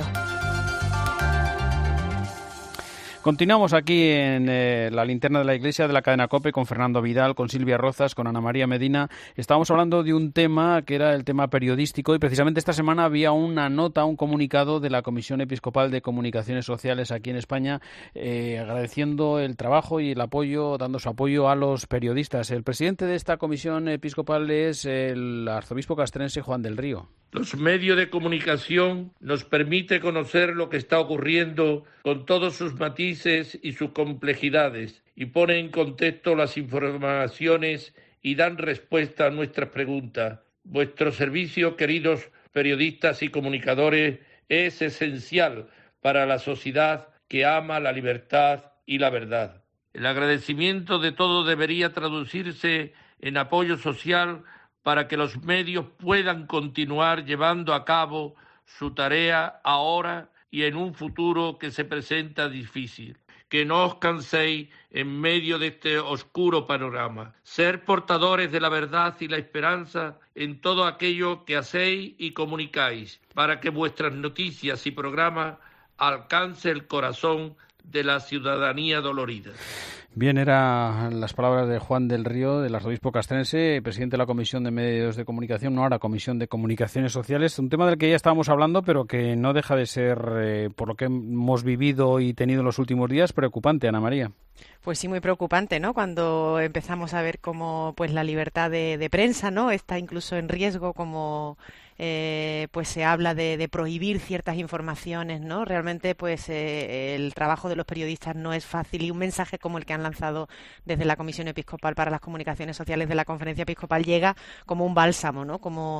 Continuamos aquí en eh, la Linterna de la Iglesia de la cadena COPE con Fernando Vidal, con Silvia Rozas, con Ana María Medina. Estábamos hablando de un tema que era el tema periodístico y precisamente esta semana había una nota, un comunicado de la Comisión Episcopal de Comunicaciones Sociales aquí en España eh, agradeciendo el trabajo y el apoyo, dando su apoyo a los periodistas. El presidente de esta Comisión Episcopal es el arzobispo castrense Juan del Río. Los medios de comunicación nos permiten conocer lo que está ocurriendo con todos sus matices y sus complejidades y ponen en contexto las informaciones y dan respuesta a nuestras preguntas. Vuestro servicio, queridos periodistas y comunicadores, es esencial para la sociedad que ama la libertad y la verdad. El agradecimiento de todos debería traducirse en apoyo social para que los medios puedan continuar llevando a cabo su tarea ahora y en un futuro que se presenta difícil. Que no os canséis en medio de este oscuro panorama. Ser portadores de la verdad y la esperanza en todo aquello que hacéis y comunicáis, para que vuestras noticias y programas alcancen el corazón de la ciudadanía dolorida. Bien, eran las palabras de Juan del Río, del arzobispo castrense, presidente de la Comisión de Medios de Comunicación, no ahora Comisión de Comunicaciones Sociales, un tema del que ya estábamos hablando, pero que no deja de ser, eh, por lo que hemos vivido y tenido en los últimos días, preocupante, Ana María. Pues sí, muy preocupante, ¿no? Cuando empezamos a ver cómo pues la libertad de, de prensa, ¿no? Está incluso en riesgo, como eh, pues se habla de, de prohibir ciertas informaciones, ¿no? Realmente, pues eh, el trabajo de los periodistas no es fácil y un mensaje como el que han lanzado desde la Comisión Episcopal para las Comunicaciones Sociales de la Conferencia Episcopal llega como un bálsamo, ¿no? Como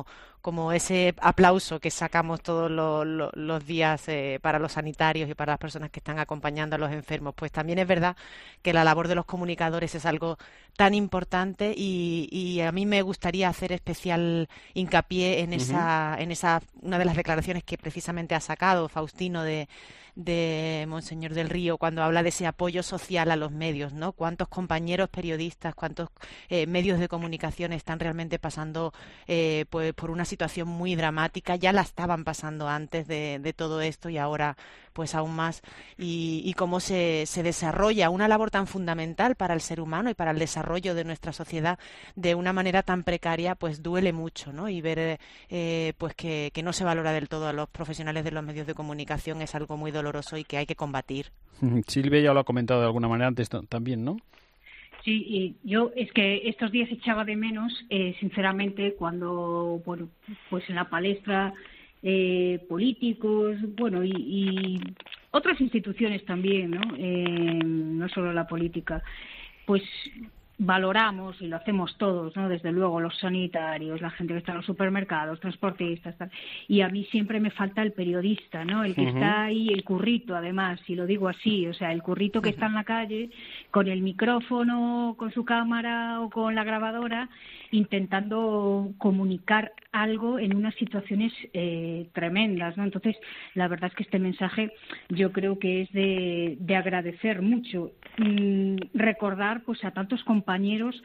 como ese aplauso que sacamos todos los, los, los días eh, para los sanitarios y para las personas que están acompañando a los enfermos. Pues también es verdad que la labor de los comunicadores es algo tan importante y, y a mí me gustaría hacer especial hincapié en esa, uh-huh. en esa, una de las declaraciones que precisamente ha sacado Faustino de de Monseñor del Río cuando habla de ese apoyo social a los medios, ¿no? Cuántos compañeros periodistas, cuántos eh, medios de comunicación están realmente pasando eh, pues por una situación muy dramática, ya la estaban pasando antes de, de todo esto y ahora pues aún más, y, y cómo se, se desarrolla una labor tan fundamental para el ser humano y para el desarrollo de nuestra sociedad de una manera tan precaria, pues duele mucho, ¿no? Y ver eh, pues que, que no se valora del todo a los profesionales de los medios de comunicación es algo muy doloroso y que hay que combatir. Silvia ya lo ha comentado de alguna manera antes también, ¿no? Sí, y yo es que estos días echaba de menos, eh, sinceramente, cuando, bueno, pues en la palestra Eh, políticos, bueno, y, y otras instituciones también, ¿no? Eh, no solo la política, pues valoramos, y lo hacemos todos, ¿no? Desde luego, los sanitarios, la gente que está en los supermercados, transportistas, tal. Y a mí siempre me falta el periodista, ¿no? El que uh-huh. está ahí, el currito, además, y lo digo así, o sea, el currito que uh-huh. está en la calle con el micrófono, con su cámara o con la grabadora, intentando comunicar algo en unas situaciones eh, tremendas, ¿no? Entonces, la verdad es que este mensaje yo creo que es de, de agradecer mucho. Mm, recordar pues a tantos compañeros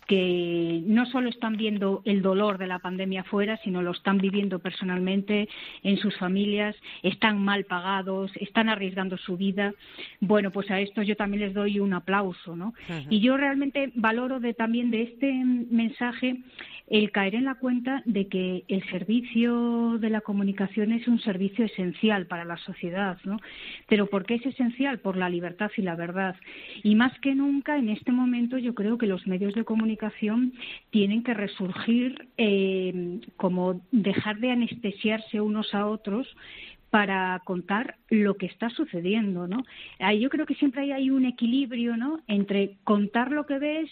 que no solo están viendo el dolor de la pandemia afuera, sino lo están viviendo personalmente en sus familias, están mal pagados, están arriesgando su vida. Bueno, pues a estos yo también les doy un aplauso, ¿no? Uh-huh. Y yo realmente valoro de, también de este mensaje el caer en la cuenta de que el servicio de la comunicación es un servicio esencial para la sociedad, ¿no? Pero ¿por qué es esencial? Por la libertad y la verdad. Y más que nunca, en este momento, yo creo que los medios de comunicación tienen que resurgir, eh, como dejar de anestesiarse unos a otros para contar lo que está sucediendo, ¿no? Yo creo que siempre hay, hay un equilibrio, ¿no?, entre contar lo que ves,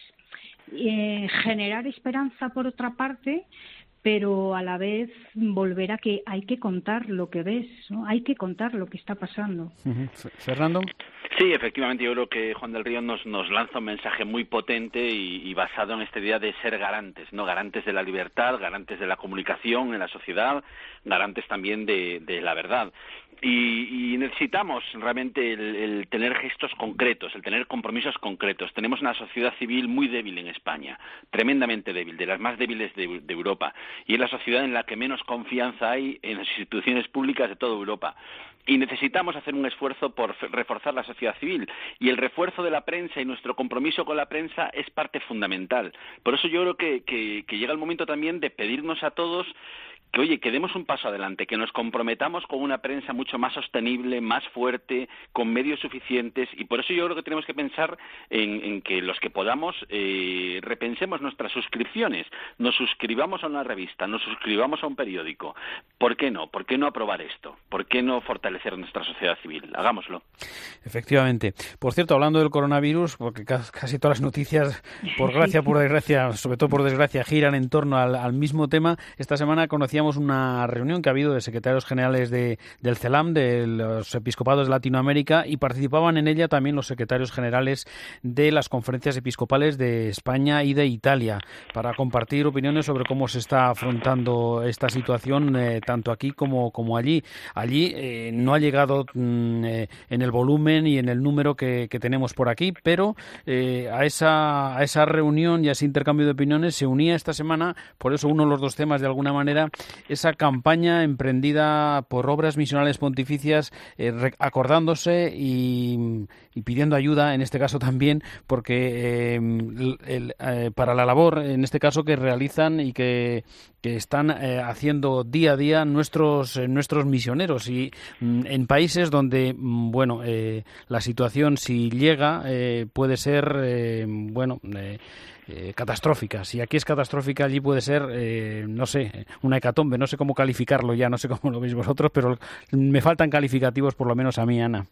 eh, generar esperanza por otra parte, pero a la vez volver a que hay que contar lo que ves, ¿no? Hay que contar lo que está pasando. Uh-huh. Fernando. Sí, efectivamente, yo creo que Juan del Río nos, nos lanza un mensaje muy potente y, y basado en esta idea de ser garantes, ¿no? Garantes de la libertad, garantes de la comunicación en la sociedad, garantes también de, de la verdad. Y, y necesitamos realmente el, el tener gestos concretos, el tener compromisos concretos. Tenemos una sociedad civil muy débil en España, tremendamente débil, de las más débiles de, de Europa, y es la sociedad en la que menos confianza hay en las instituciones públicas de toda Europa. Y necesitamos hacer un esfuerzo por reforzar la sociedad civil, y el refuerzo de la prensa y nuestro compromiso con la prensa es parte fundamental. Por eso yo creo que, que, que llega el momento también de pedirnos a todos que, oye, que demos un paso adelante, que nos comprometamos con una prensa mucho más sostenible, más fuerte, con medios suficientes, y por eso yo creo que tenemos que pensar en, en que los que podamos eh, repensemos nuestras suscripciones, nos suscribamos a una revista, nos suscribamos a un periódico. ¿Por qué no? ¿Por qué no aprobar esto? ¿Por qué no fortalecer nuestra sociedad civil? Hagámoslo. Efectivamente. Por cierto, hablando del coronavirus, porque casi todas las noticias, por gracia, por desgracia, sobre todo por desgracia, giran en torno al, al mismo tema, esta semana conocíamos una reunión que ha habido de secretarios generales de, del CELAM, de los episcopados de Latinoamérica, y participaban en ella también los secretarios generales de las conferencias episcopales de España y de Italia, para compartir opiniones sobre cómo se está afrontando esta situación, eh, tanto aquí como, como allí. Allí eh, no ha llegado mm, eh, en el volumen y en el número que, que tenemos por aquí, pero eh, a, esa, a esa reunión y a ese intercambio de opiniones se unía esta semana, por eso uno de los dos temas de alguna manera, esa campaña emprendida por Obras Misionales Pontificias, eh, acordándose y, y pidiendo ayuda, en este caso también, porque eh, el, el, eh, para la labor, en este caso, que realizan y que, que están eh, haciendo día a día nuestros, eh, nuestros misioneros, y mm, en países donde, mm, bueno, eh, la situación, si llega, eh, puede ser, eh, bueno, eh, Eh, catastróficas, y aquí es catastrófica, allí puede ser, eh, no sé, una hecatombe, no sé cómo calificarlo ya, no sé cómo lo veis vosotros, pero me faltan calificativos, por lo menos a mí, Ana.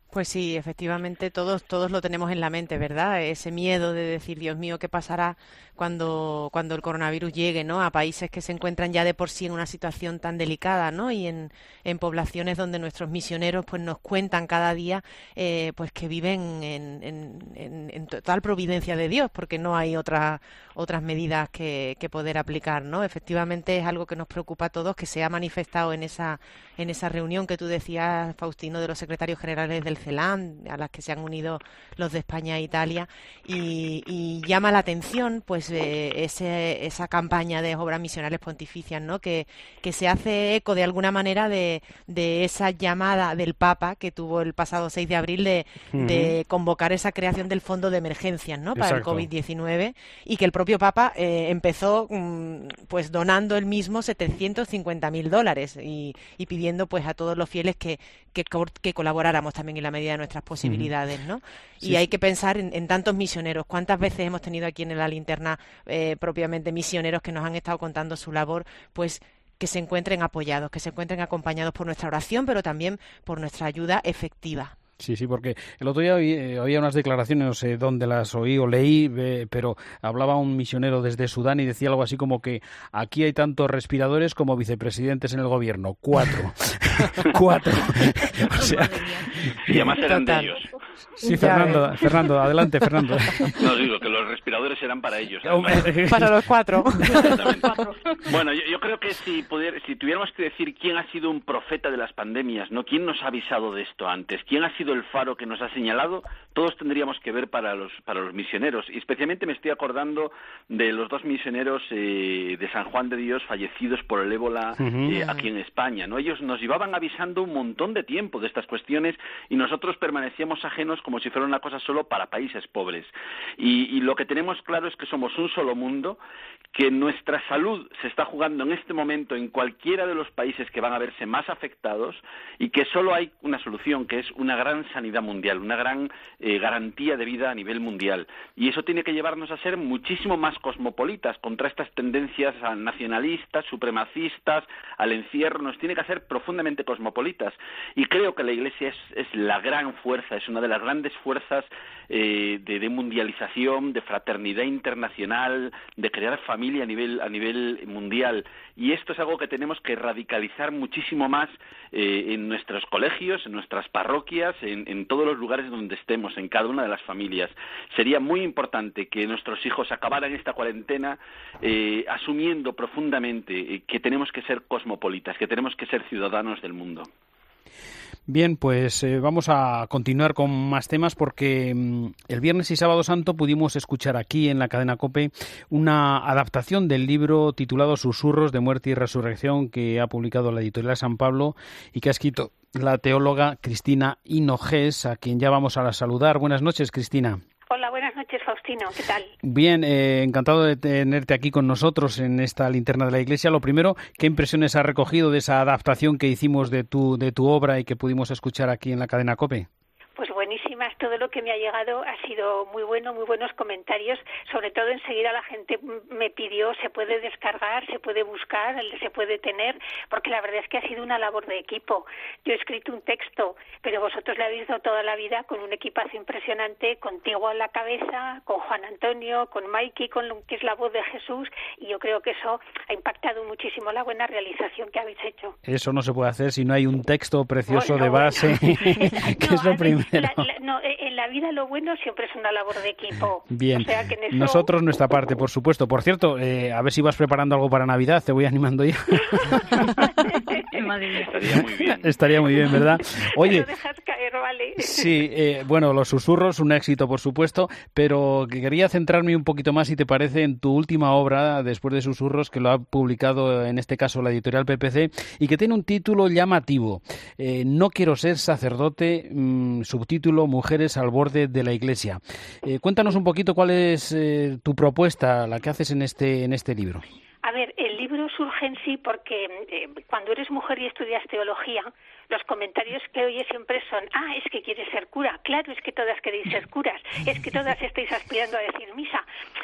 Pues sí, efectivamente todos todos lo tenemos en la mente, ¿verdad? Ese miedo de decir, Dios mío, ¿qué pasará cuando cuando el coronavirus llegue, ¿no? A países que se encuentran ya de por sí en una situación tan delicada, ¿no? Y en, en poblaciones donde nuestros misioneros pues nos cuentan cada día eh, pues que viven en, en, en, en total providencia de Dios, porque no hay otra, otras medidas que, que poder aplicar, ¿no? Efectivamente es algo que nos preocupa a todos, que se ha manifestado en esa en esa reunión que tú decías, Faustino, de los secretarios generales del CELAM, a las que se han unido los de España e Italia, y, y llama la atención pues eh, ese, esa campaña de obras misionales pontificias, ¿no? Que, que se hace eco de alguna manera de, de esa llamada del Papa que tuvo el pasado seis de abril de, uh-huh. de convocar esa creación del fondo de emergencias, ¿no? Para Exacto. el COVID diecinueve, y que el propio Papa eh, empezó mm, pues donando él mismo setecientos cincuenta mil dólares y, y pidiendo pues a todos los fieles que, que, que colaboráramos también en la medida de nuestras posibilidades, ¿no? Sí. Y hay que pensar en, en tantos misioneros. ¿Cuántas veces hemos tenido aquí en la linterna eh, propiamente misioneros que nos han estado contando su labor? Pues que se encuentren apoyados, que se encuentren acompañados por nuestra oración, pero también por nuestra ayuda efectiva. Sí, sí, porque el otro día oí, oía unas declaraciones, no sé dónde las oí o leí, eh, pero hablaba un misionero desde Sudán y decía algo así como que aquí hay tantos respiradores como vicepresidentes en el gobierno. Cuatro. Cuatro. O sea, y además eran de ellos. Sí, Fernando, Fernando, adelante, Fernando. No, digo que los respiradores eran para ellos. Para los cuatro. Bueno, yo, yo creo que si pudiera, si tuviéramos que decir quién ha sido un profeta de las pandemias, ¿no? ¿Quién nos ha avisado de esto antes? ¿Quién ha sido el faro que nos ha señalado? Todos tendríamos que ver para los para los misioneros. Y especialmente me estoy acordando de los dos misioneros eh, de San Juan de Dios fallecidos por el ébola uh-huh. eh, aquí en España, ¿no? Ellos nos llevaban avisando un montón de tiempo de estas cuestiones y nosotros permanecíamos ajenos como si fuera una cosa solo para países pobres. Y, y lo que tenemos claro es que somos un solo mundo, que nuestra salud se está jugando en este momento en cualquiera de los países que van a verse más afectados y que solo hay una solución, que es una gran sanidad mundial, una gran eh, garantía de vida a nivel mundial. Y eso tiene que llevarnos a ser muchísimo más cosmopolitas contra estas tendencias nacionalistas, supremacistas, al encierro. Nos tiene que hacer profundamente cosmopolitas. Y creo que la Iglesia es, es la gran fuerza, es una de las grandes fuerzas eh, de, de mundialización, de fraternidad internacional, de crear familia a nivel a nivel mundial. Y esto es algo que tenemos que radicalizar muchísimo más eh, en nuestros colegios, en nuestras parroquias, en, en todos los lugares donde estemos, en cada una de las familias. Sería muy importante que nuestros hijos acabaran esta cuarentena eh, asumiendo profundamente eh, que tenemos que ser cosmopolitas, que tenemos que ser ciudadanos del mundo. Bien, pues eh, vamos a continuar con más temas porque mmm, el viernes y sábado santo pudimos escuchar aquí en la cadena COPE una adaptación del libro titulado Susurros de muerte y resurrección que ha publicado la editorial San Pablo y que ha escrito la teóloga Cristina Hinojés, a quien ya vamos a saludar. Buenas noches, Cristina. Hola, buenas noches, Faustino. ¿Qué tal? Bien, eh, encantado de tenerte aquí con nosotros en esta linterna de la Iglesia. Lo primero, ¿qué impresiones has recogido de esa adaptación que hicimos de tu de tu obra y que pudimos escuchar aquí en la cadena COPE? Pues buenísimas, todo lo que me ha llegado ha sido muy bueno, muy buenos comentarios, sobre todo enseguida la gente me pidió, se puede descargar, se puede buscar, se puede tener, porque la verdad es que ha sido una labor de equipo. Yo he escrito un texto, pero vosotros lo habéis dado toda la vida con un equipazo impresionante, contigo a la cabeza, con Juan Antonio, con Maiki, con lo que es la voz de Jesús, y yo creo que eso ha impactado muchísimo la buena realización que habéis hecho. Eso no se puede hacer si no hay un texto precioso bueno, de base, bueno. que no, es lo primero. La, la, no, en la vida lo bueno siempre es una labor de equipo. Bien, o sea que en eso... nosotros nuestra parte, por supuesto. Por cierto, eh, a ver si vas preparando algo para Navidad, te voy animando ya. Estaría muy bien. Estaría muy bien, ¿verdad? Oye, lo dejas caer, vale. Sí, eh, bueno, Los Susurros, un éxito, por supuesto, pero quería centrarme un poquito más, si te parece, en tu última obra, después de Susurros, que lo ha publicado, en este caso, la editorial P P C, y que tiene un título llamativo. Eh, no quiero ser sacerdote, mmm, subtítulo Mujeres al borde de la Iglesia. Eh, cuéntanos un poquito cuál es eh, tu propuesta, la que haces en este en este libro. A ver, el libro surge en sí porque eh, cuando eres mujer y estudias teología, los comentarios que oyes siempre son, ah, es que quieres ser cura, claro, es que todas queréis ser curas, es que todas estáis aspirando a decir misa. Entonces es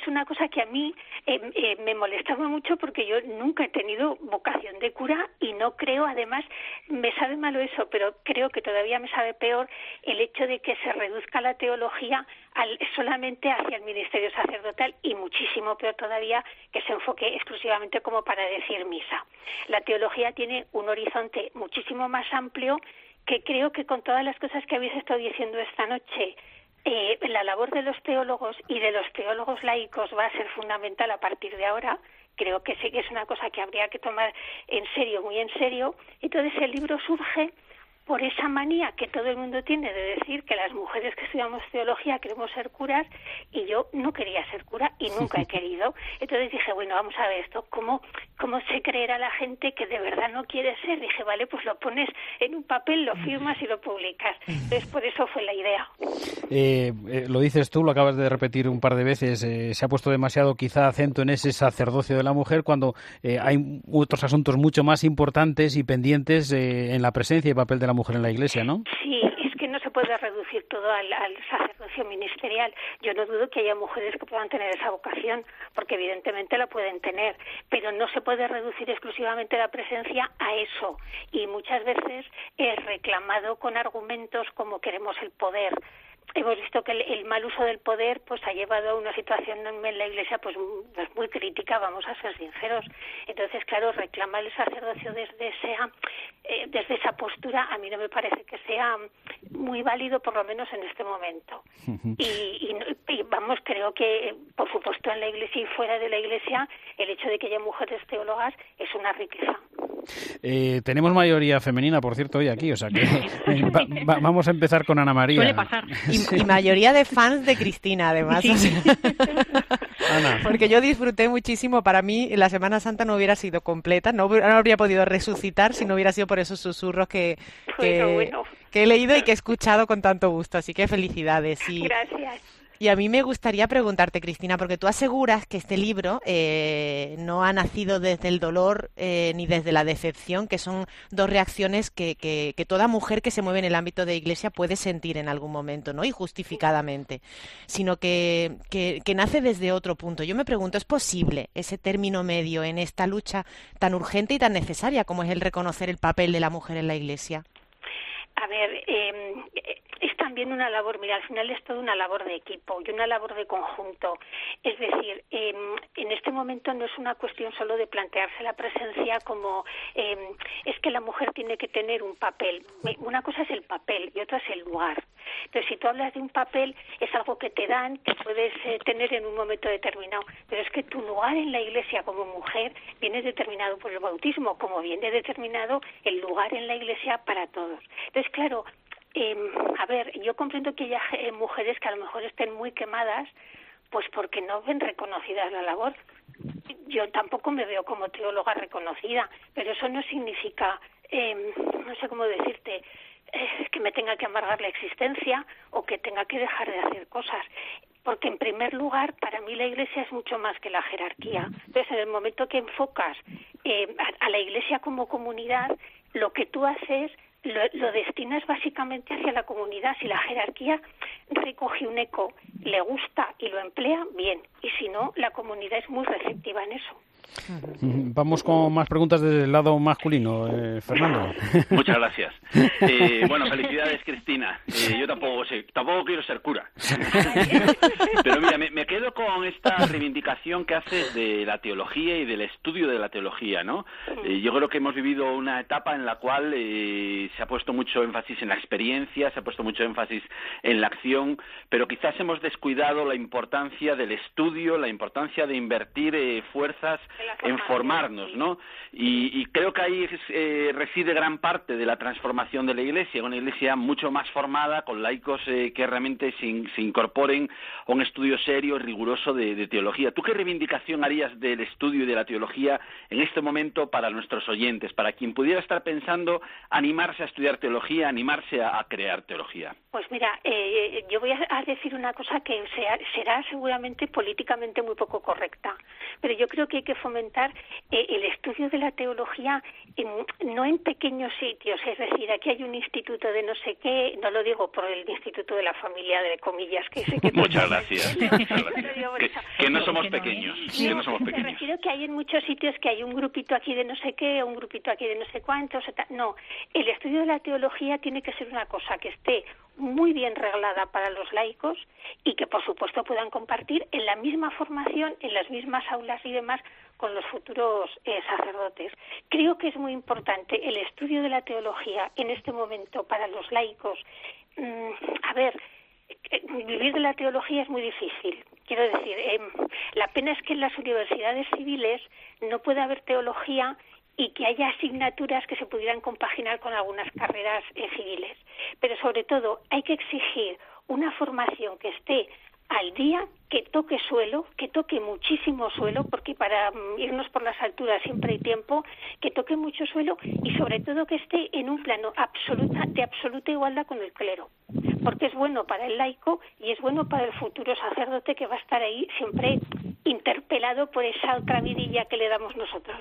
es una cosa que a mí eh, eh, me molestaba mucho porque yo nunca he tenido vocación de cura y no creo, además, me sabe malo eso, pero creo que todavía me sabe peor el hecho de que se reduzca la teología al, solamente hacia el ministerio sacerdotal y muchísimo peor todavía que se enfoque exclusivamente como para decir misa. La teología tiene un horizonte muchísimo más amplio que creo que con todas las cosas que habéis estado diciendo esta noche, eh, la labor de los teólogos y de los teólogos laicos va a ser fundamental a partir de ahora. Creo que sí que es una cosa que habría que tomar en serio, muy en serio. Entonces el libro surge por esa manía que todo el mundo tiene de decir que las mujeres que estudiamos teología queremos ser curas, y yo no quería ser cura y nunca he querido. Entonces dije, bueno, vamos a ver esto, ¿cómo, cómo se creerá la gente que de verdad no quiere ser? Dije, vale, pues lo pones en un papel, lo firmas y lo publicas. Entonces por eso fue la idea. Eh, eh, lo dices tú, lo acabas de repetir un par de veces, eh, se ha puesto demasiado quizá acento en ese sacerdocio de la mujer cuando eh, hay otros asuntos mucho más importantes y pendientes eh, en la presencia y papel de la mujer en la Iglesia, ¿no? Sí, es que no se puede reducir todo al, al sacerdocio ministerial. Yo no dudo que haya mujeres que puedan tener esa vocación, porque evidentemente la pueden tener, pero no se puede reducir exclusivamente la presencia a eso. Y muchas veces es reclamado con argumentos como queremos el poder. Hemos visto que el, el mal uso del poder pues ha llevado a una situación en la Iglesia pues muy crítica, vamos a ser sinceros. Entonces, claro, reclamar el sacerdocio desde esa, eh, desde esa postura a mí no me parece que sea muy válido, por lo menos en este momento. y, y, y vamos, creo que, por supuesto, en la Iglesia y fuera de la Iglesia, el hecho de que haya mujeres teólogas es una riqueza. Eh, tenemos mayoría femenina, por cierto, hoy aquí, o sea que va, va, vamos a empezar con Ana María. Suele pasar. Y, y mayoría de fans de Cristina, además. Sí. O sea, Ana. Porque yo disfruté muchísimo. Para mí, la Semana Santa no hubiera sido completa, no, no habría podido resucitar si no hubiera sido por esos susurros que, que, bueno, bueno. que he leído y que he escuchado con tanto gusto. Así que felicidades. Y, gracias. Y a mí me gustaría preguntarte, Cristina, porque tú aseguras que este libro eh, no ha nacido desde el dolor eh, ni desde la decepción, que son dos reacciones que, que, que toda mujer que se mueve en el ámbito de Iglesia puede sentir en algún momento, ¿no? Y justificadamente, sino que, que, que nace desde otro punto. Yo me pregunto, ¿es posible ese término medio en esta lucha tan urgente y tan necesaria como es el reconocer el papel de la mujer en la Iglesia? A ver, eh, es también una labor, mira, al final es toda una labor de equipo y una labor de conjunto. Es decir, eh, en este momento no es una cuestión solo de plantearse la presencia como eh, es que la mujer tiene que tener un papel. Una cosa es el papel y otra es el lugar. Entonces, si tú hablas de un papel, es algo que te dan, que puedes eh, tener en un momento determinado, pero es que tu lugar en la Iglesia como mujer viene determinado por el bautismo, como viene determinado el lugar en la Iglesia para todos. Entonces, claro, eh, a ver, yo comprendo que haya eh, mujeres que a lo mejor estén muy quemadas, pues porque no ven reconocida la labor. Yo tampoco me veo como teóloga reconocida, pero eso no significa, eh, no sé cómo decirte, eh, que me tenga que amargar la existencia o que tenga que dejar de hacer cosas. Porque, en primer lugar, para mí la Iglesia es mucho más que la jerarquía. Entonces, en el momento que enfocas eh, a, a la Iglesia como comunidad, lo que tú haces lo, lo destinas básicamente hacia la comunidad. Si la jerarquía recoge un eco, le gusta y lo emplea, bien. Y si no, la comunidad es muy receptiva en eso. Vamos con más preguntas desde el lado masculino, eh, Fernando. Muchas gracias. Eh, bueno, felicidades, Cristina. Eh, yo tampoco sé, tampoco quiero ser cura. Pero mira, me, me quedo con esta reivindicación que haces de la teología y del estudio de la teología, ¿no? Eh, yo creo que hemos vivido una etapa en la cual eh, se ha puesto mucho énfasis en la experiencia, se ha puesto mucho énfasis en la acción, pero quizás hemos descuidado la importancia del estudio, la importancia de invertir eh, fuerzas en formarnos, ¿no? Y, y creo que ahí eh, reside gran parte de la transformación de la Iglesia, una Iglesia mucho más formada, con laicos eh, que realmente se, se incorporen a un estudio serio y riguroso de, de teología. ¿Tú qué reivindicación harías del estudio y de la teología en este momento para nuestros oyentes, para quien pudiera estar pensando animarse a estudiar teología, animarse a, a crear teología? Pues mira, eh, yo voy a decir una cosa que sea, será seguramente políticamente muy poco correcta, pero yo creo que hay que fomentar eh, el estudio de la teología en, no en pequeños sitios, es decir, aquí hay un instituto de no sé qué, no lo digo por el Instituto de la Familia, de comillas, que sé que... Muchas gracias. que, que no somos pequeños, que no somos pequeños. Me refiero que hay en muchos sitios que hay un grupito aquí de no sé qué, un grupito aquí de no sé cuántos. No, el estudio de la teología tiene que ser una cosa que esté muy bien reglada para los laicos y que, por supuesto, puedan compartir en la misma formación, en las mismas aulas y demás con los futuros eh, sacerdotes. Creo que es muy importante el estudio de la teología en este momento para los laicos. Mm, a ver, eh, vivir de la teología es muy difícil. Quiero decir, eh, la pena es que en las universidades civiles no puede haber teología y que haya asignaturas que se pudieran compaginar con algunas carreras eh, civiles. Pero sobre todo hay que exigir una formación que esté al día, que toque suelo, que toque muchísimo suelo, porque para um, irnos por las alturas siempre hay tiempo, que toque mucho suelo y sobre todo que esté en un plano absoluta, de absoluta igualdad con el clero, porque es bueno para el laico y es bueno para el futuro sacerdote que va a estar ahí siempre interpelado por esa otra vidilla que le damos nosotros.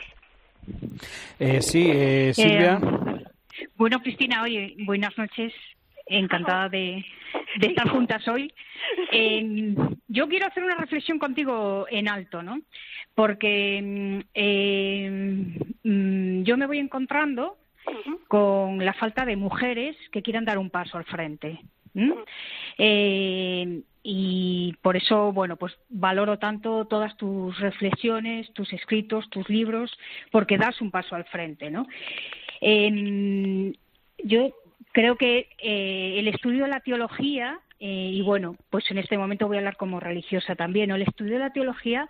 Eh, sí, eh, Silvia. Eh, bueno, Cristina, oye, buenas noches. Encantada de, de estar juntas hoy. Eh, yo quiero hacer una reflexión contigo en alto, ¿no? Porque eh, yo me voy encontrando con la falta de mujeres que quieran dar un paso al frente. ¿Mm? Eh, y por eso, bueno, pues valoro tanto todas tus reflexiones, tus escritos, tus libros, porque das un paso al frente, ¿no? Eh, yo creo que eh, el estudio de la teología, eh, y bueno, pues en este momento voy a hablar como religiosa también, ¿no? El estudio de la teología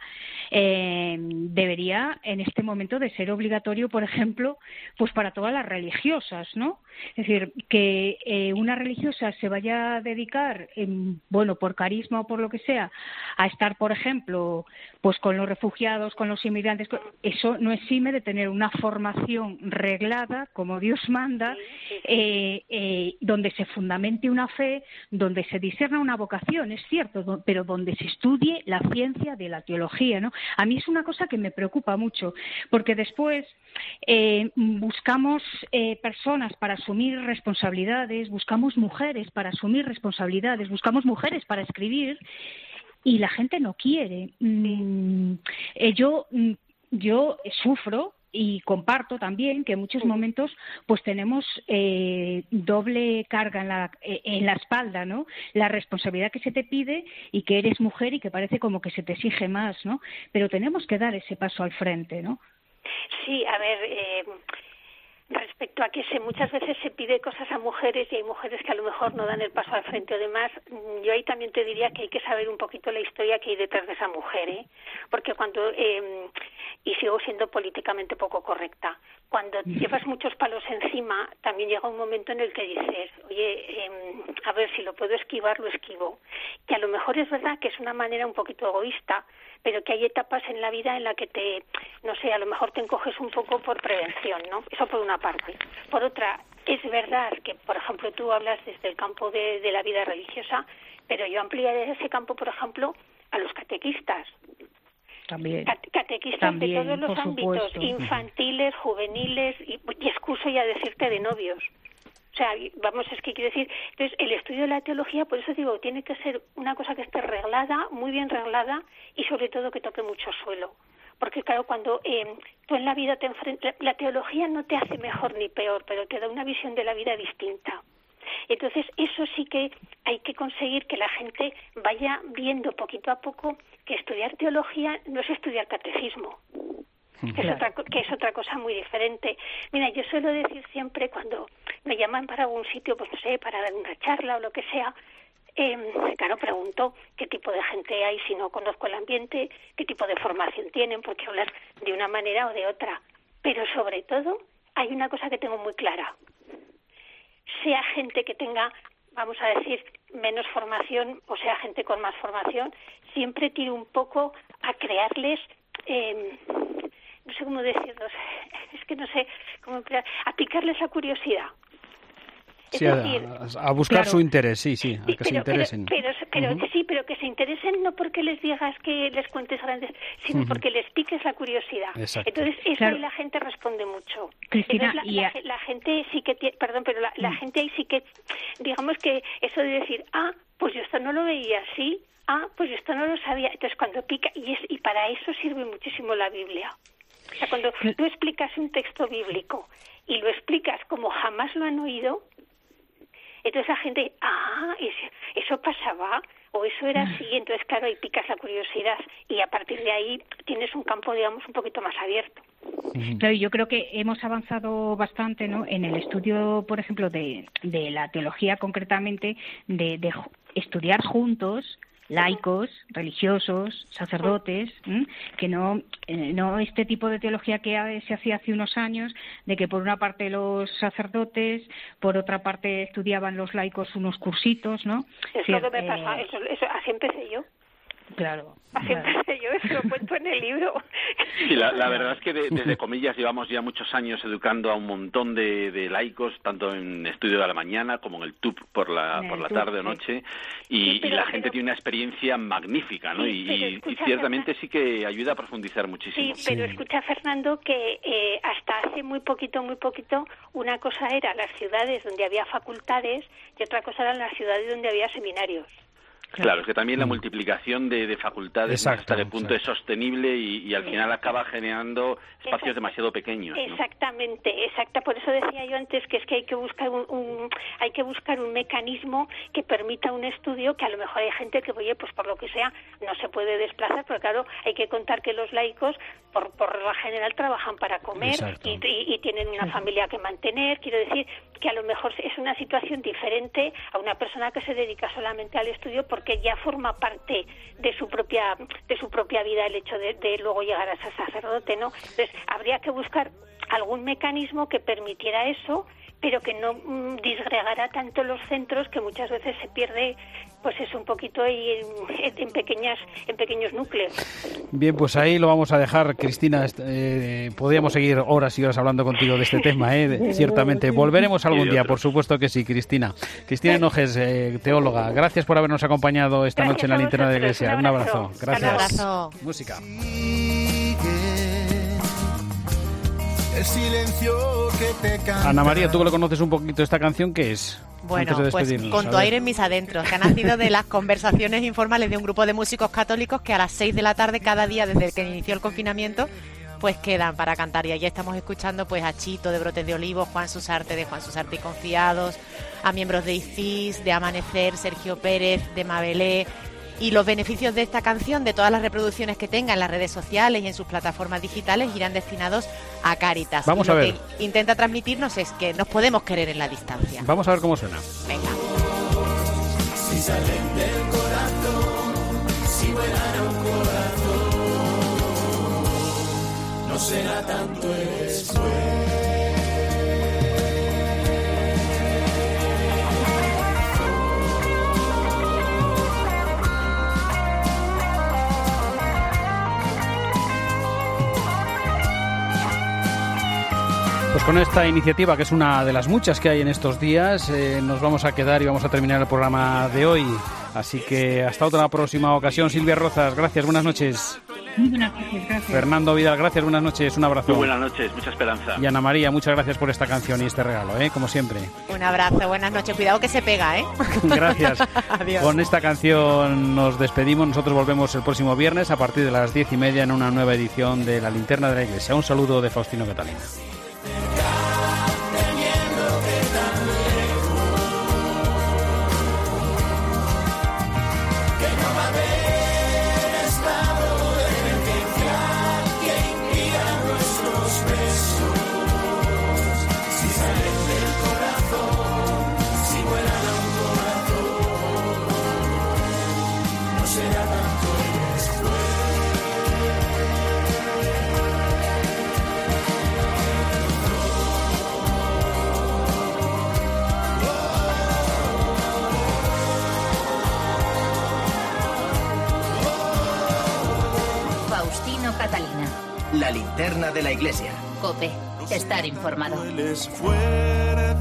eh, debería en este momento de ser obligatorio, por ejemplo, pues para todas las religiosas, ¿no? Es decir, que eh, una religiosa se vaya a dedicar, eh, bueno, por carisma o por lo que sea, a estar, por ejemplo, pues con los refugiados, con los inmigrantes, eso no exime de tener una formación reglada, como Dios manda, eh, eh, donde se fundamente una fe, donde se discerna una vocación, es cierto, pero donde se estudie la ciencia de la teología, ¿no? A mí es una cosa que me preocupa mucho, porque después eh, buscamos eh, personas para asumir responsabilidades, buscamos mujeres para asumir responsabilidades, buscamos mujeres para escribir y la gente no quiere. Mm, eh, yo, yo sufro y comparto también que en muchos momentos pues tenemos eh, doble carga en la, en la espalda, ¿no? La responsabilidad que se te pide y que eres mujer y que parece como que se te exige más, ¿no? Pero tenemos que dar ese paso al frente, ¿no? Sí, a ver, eh, respecto a que se, muchas veces se pide cosas a mujeres y hay mujeres que a lo mejor no dan el paso al frente o demás, yo ahí también te diría que hay que saber un poquito la historia que hay detrás de esa mujer, ¿eh? Porque cuando, eh, y sigo siendo políticamente poco correcta, cuando llevas muchos palos encima, también llega un momento en el que dices, oye, eh, a ver, si lo puedo esquivar, lo esquivo. Que a lo mejor es verdad que es una manera un poquito egoísta, pero que hay etapas en la vida en la que te, no sé, a lo mejor te encoges un poco por prevención, ¿no? Eso por una parte. Por otra, es verdad que, por ejemplo, tú hablas desde el campo de, de la vida religiosa, pero yo ampliaré ese campo, por ejemplo, a los catequistas. También. Catequistas También, de todos los ámbitos, supuesto. Infantiles, juveniles, y, y excuso ya decirte de novios. O sea, vamos, es que quiero decir, entonces el estudio de la teología, por eso digo, tiene que ser una cosa que esté reglada, muy bien reglada, y sobre todo que toque mucho suelo. Porque claro, cuando eh, tú en la vida te enfrentas, la, la teología no te hace mejor ni peor, pero te da una visión de la vida distinta. Entonces, eso sí que hay que conseguir que la gente vaya viendo poquito a poco que estudiar teología no es estudiar catecismo. Que es, otra, que es otra cosa muy diferente. Mira, yo suelo decir siempre cuando me llaman para algún sitio, pues no sé, para dar una charla o lo que sea, eh, claro, pregunto qué tipo de gente hay, si no conozco el ambiente, qué tipo de formación tienen, porque hablar de una manera o de otra. Pero sobre todo, hay una cosa que tengo muy clara. Sea gente que tenga, vamos a decir, menos formación, o sea, gente con más formación, siempre tiro un poco a crearles... Eh, no sé cómo decirlo, es que no sé cómo emplear, a picarles la curiosidad. Es sí, decir, a, a buscar claro, su interés, sí, sí, a que pero, se interesen. Pero, pero, pero uh-huh. sí, pero que se interesen no porque les digas que les cuentes grandes, sino uh-huh. porque les piques la curiosidad. Exacto. Entonces, eso claro. ahí la gente responde mucho. Cristina, Entonces, la, y a... la, la gente sí que, tiene, perdón, pero la, la uh-huh. gente ahí sí que, digamos que eso de decir, ah, pues yo esto no lo veía así, ah, pues yo esto no lo sabía. Entonces cuando pica, y, es, y para eso sirve muchísimo la Biblia. O sea, cuando tú explicas un texto bíblico y lo explicas como jamás lo han oído, entonces la gente, ah, eso, eso pasaba, o eso era así, entonces claro, ahí picas la curiosidad y a partir de ahí tienes un campo, digamos, un poquito más abierto. Claro, yo creo que hemos avanzado bastante, ¿no?, en el estudio, por ejemplo, de, de la teología concretamente, de, de estudiar juntos laicos, religiosos, sacerdotes, ¿m? que no eh, no este tipo de teología que se hacía hace unos años, de que por una parte los sacerdotes, por otra parte estudiaban los laicos unos cursitos, ¿no? Es sí, lo que me eh, pasa, eso, eso, así empecé yo. Claro. Así claro. empecé yo, eso lo cuento en el libro. Sí, la, la verdad es que de, desde comillas llevamos ya muchos años educando a un montón de, de laicos, tanto en estudio de la mañana como en el T U P por la por la tarde o noche, y, sí, pero, y la pero, gente tiene una experiencia magnífica, ¿no? Sí, y, escucha, y ciertamente Fernando, sí que ayuda a profundizar muchísimo. Sí, pero escucha, Fernando, que eh, hasta hace muy poquito, muy poquito, una cosa era las ciudades donde había facultades y otra cosa eran las ciudades donde había seminarios. Claro, es que también la multiplicación de, de facultades Exacto, hasta el punto exacto. es sostenible y, y al final acaba generando espacios Exacto. demasiado pequeños, ¿no? Exactamente, exacta. Por eso decía yo antes que es que hay que buscar un, un hay que buscar un mecanismo que permita un estudio, que a lo mejor hay gente que, oye, pues por lo que sea no se puede desplazar, pero claro, hay que contar que los laicos por por regla general trabajan para comer y, y, y tienen una familia que mantener. Quiero decir que a lo mejor es una situación diferente a una persona que se dedica solamente al estudio, porque ya forma parte de su propia de su propia vida el hecho de, de luego llegar a ser sacerdote, ¿no? Entonces habría que buscar algún mecanismo que permitiera eso, pero que no mm, disgregara tanto los centros, que muchas veces se pierde, pues es un poquito ahí en, en pequeñas en pequeños núcleos. Bien, pues ahí lo vamos a dejar, Cristina. Eh, podríamos seguir horas y horas hablando contigo de este tema, ¿eh? Ciertamente. Volveremos algún día, por supuesto que sí, Cristina. Cristina Enojes, eh, teóloga, gracias por habernos acompañado esta Gracias noche en la linterna de la iglesia. Un un abrazo. abrazo. Gracias. Un abrazo. Música. El silencio que te canta. Ana María, tú que lo conoces un poquito esta canción, ¿qué es? Bueno, Antes de pues despedirnos, con tu aire en mis adentros, que ha nacido de las conversaciones informales de un grupo de músicos católicos que a las seis de la tarde cada día desde que inició el confinamiento pues quedan para cantar, y allí estamos escuchando pues a Chito de Brotes de Olivo, Juan Susarte de Juan Susarte y Confiados, a miembros de ICIS, de Amanecer, Sergio Pérez, de Mabelé. Y los beneficios de esta canción, de todas las reproducciones que tenga en las redes sociales y en sus plataformas digitales, irán destinados a Cáritas. Vamos y lo a ver. que intenta transmitirnos es que nos podemos querer en la distancia. Vamos a ver cómo suena. Venga. Si salen del corazón, si vuelan a un corazón, no será tanto esfuerzo. Pues con esta iniciativa, que es una de las muchas que hay en estos días, eh, nos vamos a quedar y vamos a terminar el programa de hoy. Así que hasta otra próxima ocasión. Silvia Rozas, gracias, buenas noches. Muy buenas noches, gracias. Fernando Vidal, gracias, buenas noches, un abrazo. Muy buenas noches, mucha esperanza. Y Ana María, muchas gracias por esta canción y este regalo, ¿eh? Como siempre. Un abrazo, buenas noches. Cuidado que se pega, ¿eh? Gracias. Adiós. Con esta canción nos despedimos. Nosotros volvemos el próximo viernes a partir de las diez y media en una nueva edición de La Linterna de la Iglesia. Un saludo de Faustino Catalina. Faustino Catalina. La linterna de la iglesia. COPE. Estar informado. Fuera